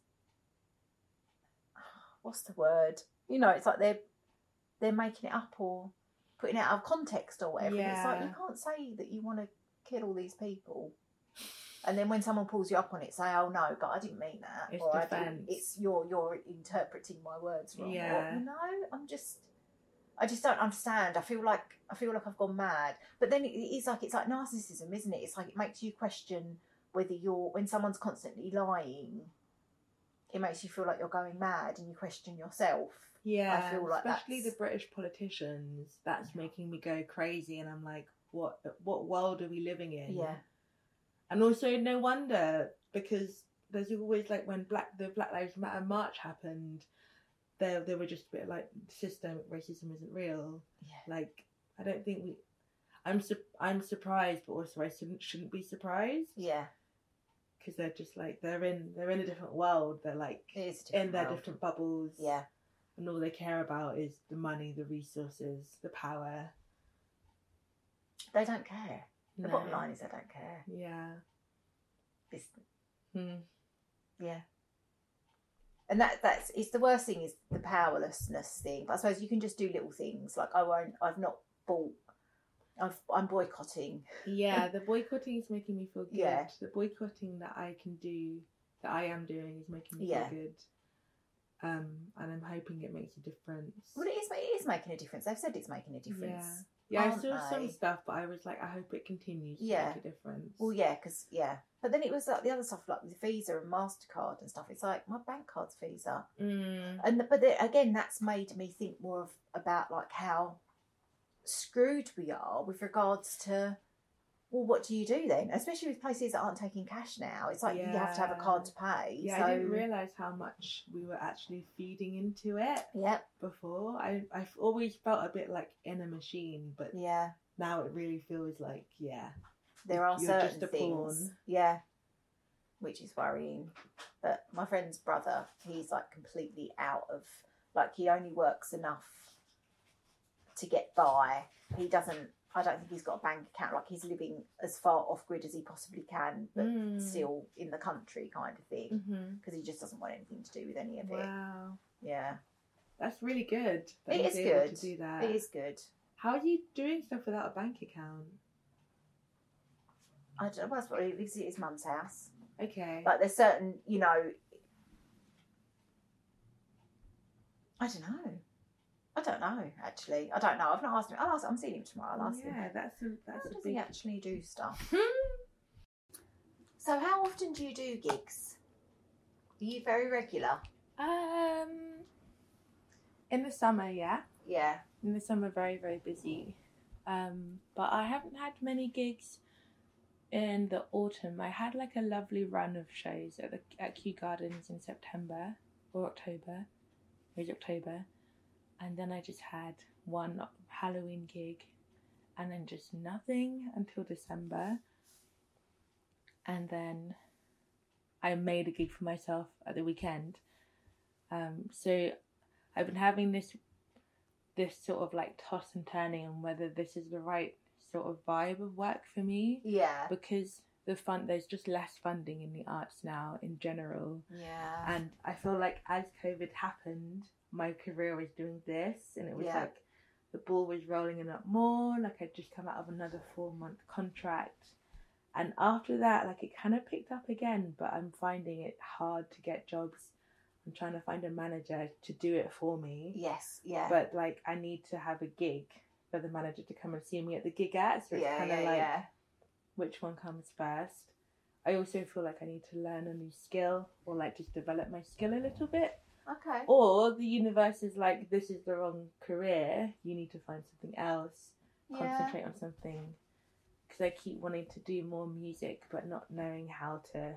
What's the word? You know, it's like they're making it up or putting it out of context or whatever. And it's like, you can't say that you want to kill all these people And then when someone pulls you up on it, say, "Oh no, God, I didn't mean that." It's or defense. It's you're interpreting my words wrong. Yeah. Or, I just don't understand. I feel like I've gone mad. But then it's like narcissism, isn't it? It's like it makes you question whether when someone's constantly lying, it makes you feel like you're going mad and you question yourself. Yeah, I feel like especially the British politicians. That's making me go crazy, and I'm like, what world are we living in? Yeah. And also, no wonder, because there's always like when the Black Lives Matter march happened, they were just a bit like systemic racism isn't real. Yeah. Like, I don't think I'm surprised, but also I shouldn't be surprised. Yeah. Because they're just like they're in a different world. They're like in their different bubbles. Yeah. And all they care about is the money, the resources, the power. They don't care. The No. bottom line is they don't care. Yeah. Yeah. And it's the worst thing is the powerlessness thing. But I suppose you can just do little things like I'm boycotting. Yeah, the boycotting is making me feel good. Yeah. The boycotting that I am doing is making me feel good. And I'm hoping it makes a difference. Well, it is making a difference. They've said it's making a difference. Yeah, I saw some stuff, but I was like, I hope it continues to make a difference. Well, but then it was like the other stuff, like with Visa and MasterCard and stuff. It's like my bank card's Visa, but again, that's made me think more about like how screwed we are with regards to. Well, what do you do then? Especially with places that aren't taking cash now. It's like you have to have a card to pay. Yeah, so... I didn't realise how much we were actually feeding into it before. I've always felt a bit like in a machine, but now it really feels like, there are certain just a things. pawn. Which is worrying. But my friend's brother, he's like completely out of, like he only works enough to get by. I don't think he's got a bank account. Like he's living as far off grid as he possibly can, but still in the country kind of thing. Because he just doesn't want anything to do with any of it. Wow. Yeah. That's really good. It is good. To do that. It is good. How are you doing stuff without a bank account? I don't know. Well, that's what he lives at his mum's house. Okay. Like there's certain, I don't know, actually. I don't know. I've not asked him. I'm seeing him tomorrow. I'll ask him. Yeah, that's How a does big... he actually do stuff? So how often do you do gigs? Are you very regular? In the summer, yeah. Yeah. In the summer, very, very busy. But I haven't had many gigs in the autumn. I had like a lovely run of shows at Kew Gardens in September or October. It was October. And then I just had one Halloween gig and then just nothing until December. And then I made a gig for myself at the weekend. So I've been having this sort of like toss and turning on whether this is the right sort of vibe of work for me. Yeah. Because there's just less funding in the arts now in general. Yeah. And I feel like as COVID happened, my career was doing this, and it was like the ball was rolling a lot more. Like I'd just come out of another 4-month contract, and after that, like it kind of picked up again. But I'm finding it hard to get jobs. I'm trying to find a manager to do it for me. Yes, yeah. But like I need to have a gig for the manager to come and see me at the gig at. So it's kind of like which one comes first. I also feel like I need to learn a new skill or like just develop my skill a little bit. Okay. Or the universe is like, this is the wrong career. You need to find something else. Concentrate on something. Because I keep wanting to do more music, but not knowing how to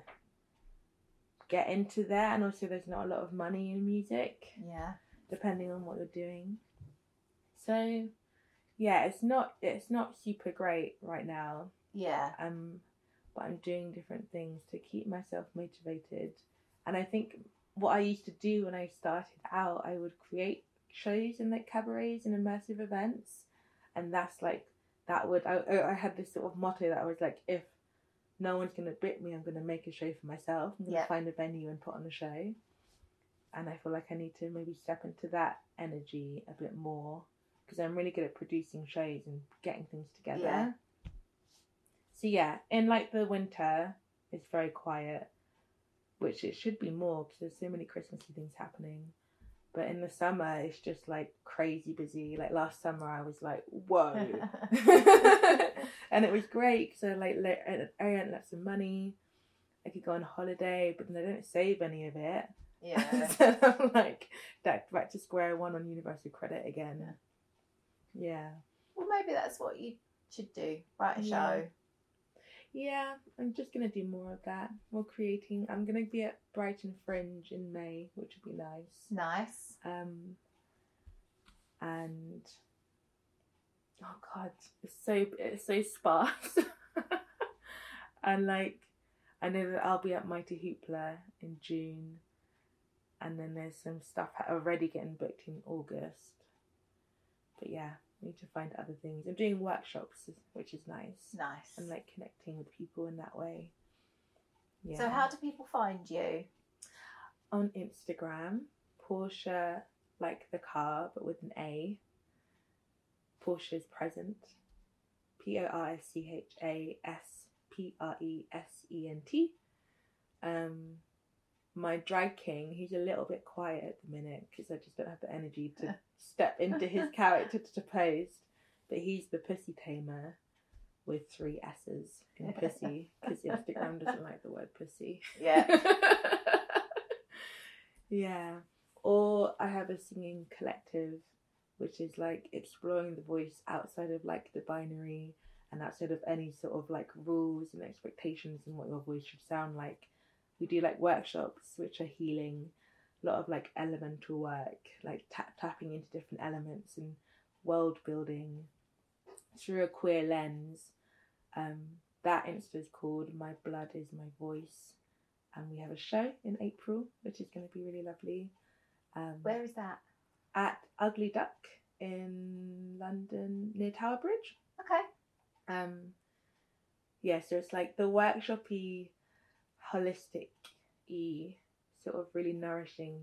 get into that. And also there's not a lot of money in music. Yeah. Depending on what you're doing. So, yeah, it's not super great right now. Yeah. But I'm doing different things to keep myself motivated. And I think what I used to do when I started out, I would create shows and like cabarets and immersive events. And that's like, I had this sort of motto that I was like, if no one's going to bit me, I'm going to make a show for myself. I'm going to find a venue and put on a show. And I feel like I need to maybe step into that energy a bit more. Because I'm really good at producing shows and getting things together. Yeah. So yeah, in like the winter, It's very quiet, which it should be more because there's so many Christmassy things happening. But in the summer, it's just like crazy busy. Like last summer, I was like, whoa. And it was great because I earned lots of money. I could go on holiday, but then I don't save any of it. Yeah. So I'm like, back to square one on Universal Credit again. Yeah. Well, maybe that's what you should do. Write a show. Yeah, I'm just going to do more of that. More creating. I'm going to be at Brighton Fringe in May, which would be nice. Nice. And oh God, it's so sparse. And like, I know that I'll be at Mighty Hoopla in June. And then there's some stuff already getting booked in August. But yeah, I need to find other things. I'm doing workshops, which is nice. Nice. And like connecting with people in that way. Yeah. So how do people find you? On Instagram, Portia, like the car, but with an A. Portia's Present. PORCHASPRESENT. My drag king, he's a little bit quiet at the minute because I just don't have the energy to step into his character to post. But he's the Pussy Tamer with 3 S's in pussy because Instagram doesn't like the word pussy. Yeah. Yeah. Or I have a singing collective, which is like exploring the voice outside of like the binary and outside of any sort of like rules and expectations and what your voice should sound like. We do like workshops which are healing, a lot of like elemental work, like tapping into different elements and world building through a queer lens. That Insta is called My Blood Is My Voice, and we have a show in April which is going to be really lovely. Where is that? At Ugly Duck in London near Tower Bridge. Okay. Yeah, so it's like the workshop-y, holistic-y, sort of really nourishing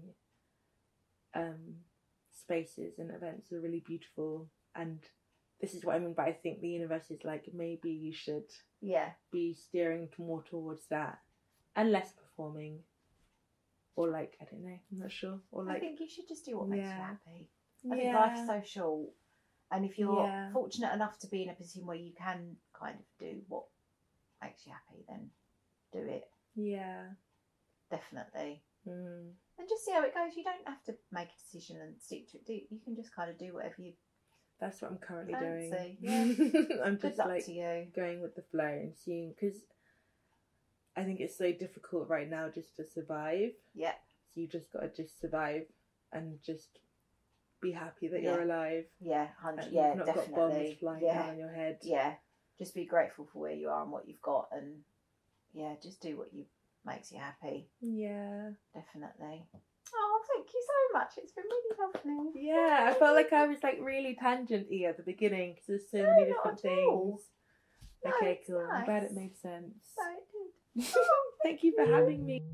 spaces and events are really beautiful. And this is what I mean by I think the universe is like, maybe you should be steering more towards that and less performing. Or like, I don't know, I'm not sure. Or like, I think you should just do what makes you happy. I think life's so short. And if you're fortunate enough to be in a position where you can kind of do what makes you happy, then do it. Yeah. Definitely. And just see how it goes. You don't have to make a decision and stick to it. You can just kind of do whatever you That's what I'm currently fancy. doing. Yeah. I'm just like to you. Going with the flow and seeing, because I think it's so difficult right now just to survive. Yep. So you just got to just survive and just be happy that you're alive. Yeah, 100. And Yeah, you've not definitely. got bombs flying down on your head. Yeah, just be grateful for where you are and what you've got, and just do what makes you happy. Yeah, definitely. Oh, thank you so much. It's been really lovely. Yeah, I felt like I was like really tangent-y at the beginning because there's so many different things. No, okay, cool. nice. I'm glad it made sense. No, it did. Thank you for having me.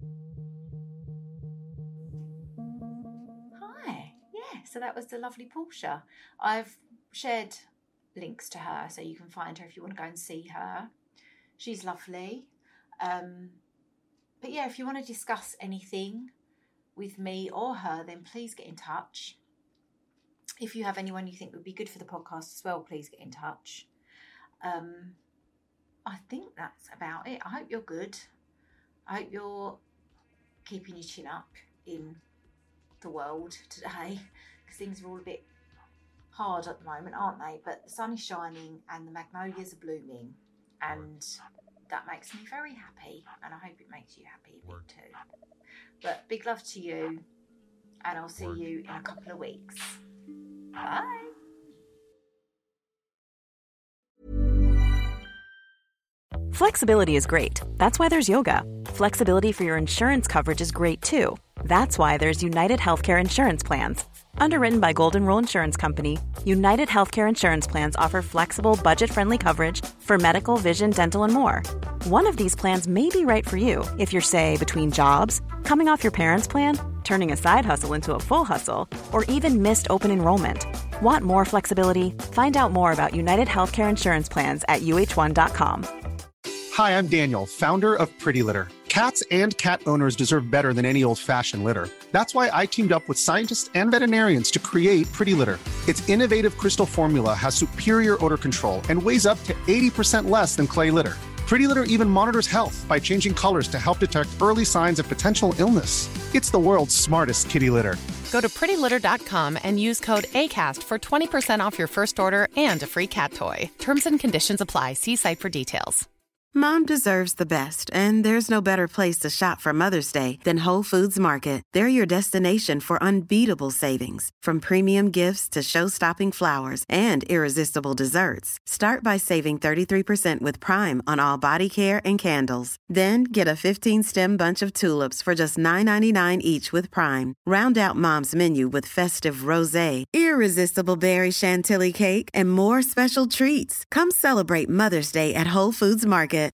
Hi. Yeah, so that was the lovely Portia. I've shared links to her so you can find her if you want to go and see her. She's lovely. But yeah, if you want to discuss anything with me or her, then please get in touch. If you have anyone you think would be good for the podcast as well, please get in touch. I think that's about it. I hope you're good. I hope you're keeping your chin up in the world today, because things are all a bit hard at the moment, aren't they? But the sun is shining and the magnolias are blooming, and that makes me very happy, and I hope it makes you happy a bit too. But big love to you, and I'll see you in a couple of weeks. Bye. Flexibility is great. That's why there's yoga. Flexibility for your insurance coverage is great too. That's why there's United Healthcare Insurance Plans. Underwritten by Golden Rule Insurance Company, United Healthcare Insurance Plans offer flexible, budget-friendly coverage for medical, vision, dental, and more. One of these plans may be right for you if you're, say, between jobs, coming off your parents' plan, turning a side hustle into a full hustle, or even missed open enrollment. Want more flexibility? Find out more about United Healthcare Insurance Plans at UH1.com. Hi, I'm Daniel, founder of Pretty Litter. Cats and cat owners deserve better than any old-fashioned litter. That's why I teamed up with scientists and veterinarians to create Pretty Litter. Its innovative crystal formula has superior odor control and weighs up to 80% less than clay litter. Pretty Litter even monitors health by changing colors to help detect early signs of potential illness. It's the world's smartest kitty litter. Go to prettylitter.com and use code ACAST for 20% off your first order and a free cat toy. Terms and conditions apply. See site for details. Mom deserves the best, and there's no better place to shop for Mother's Day than Whole Foods Market. They're your destination for unbeatable savings, from premium gifts to show-stopping flowers and irresistible desserts. Start by saving 33% with Prime on all body care and candles. Then get a 15-stem bunch of tulips for just $9.99 each with Prime. Round out Mom's menu with festive rosé, irresistible berry chantilly cake, and more special treats. Come celebrate Mother's Day at Whole Foods Market.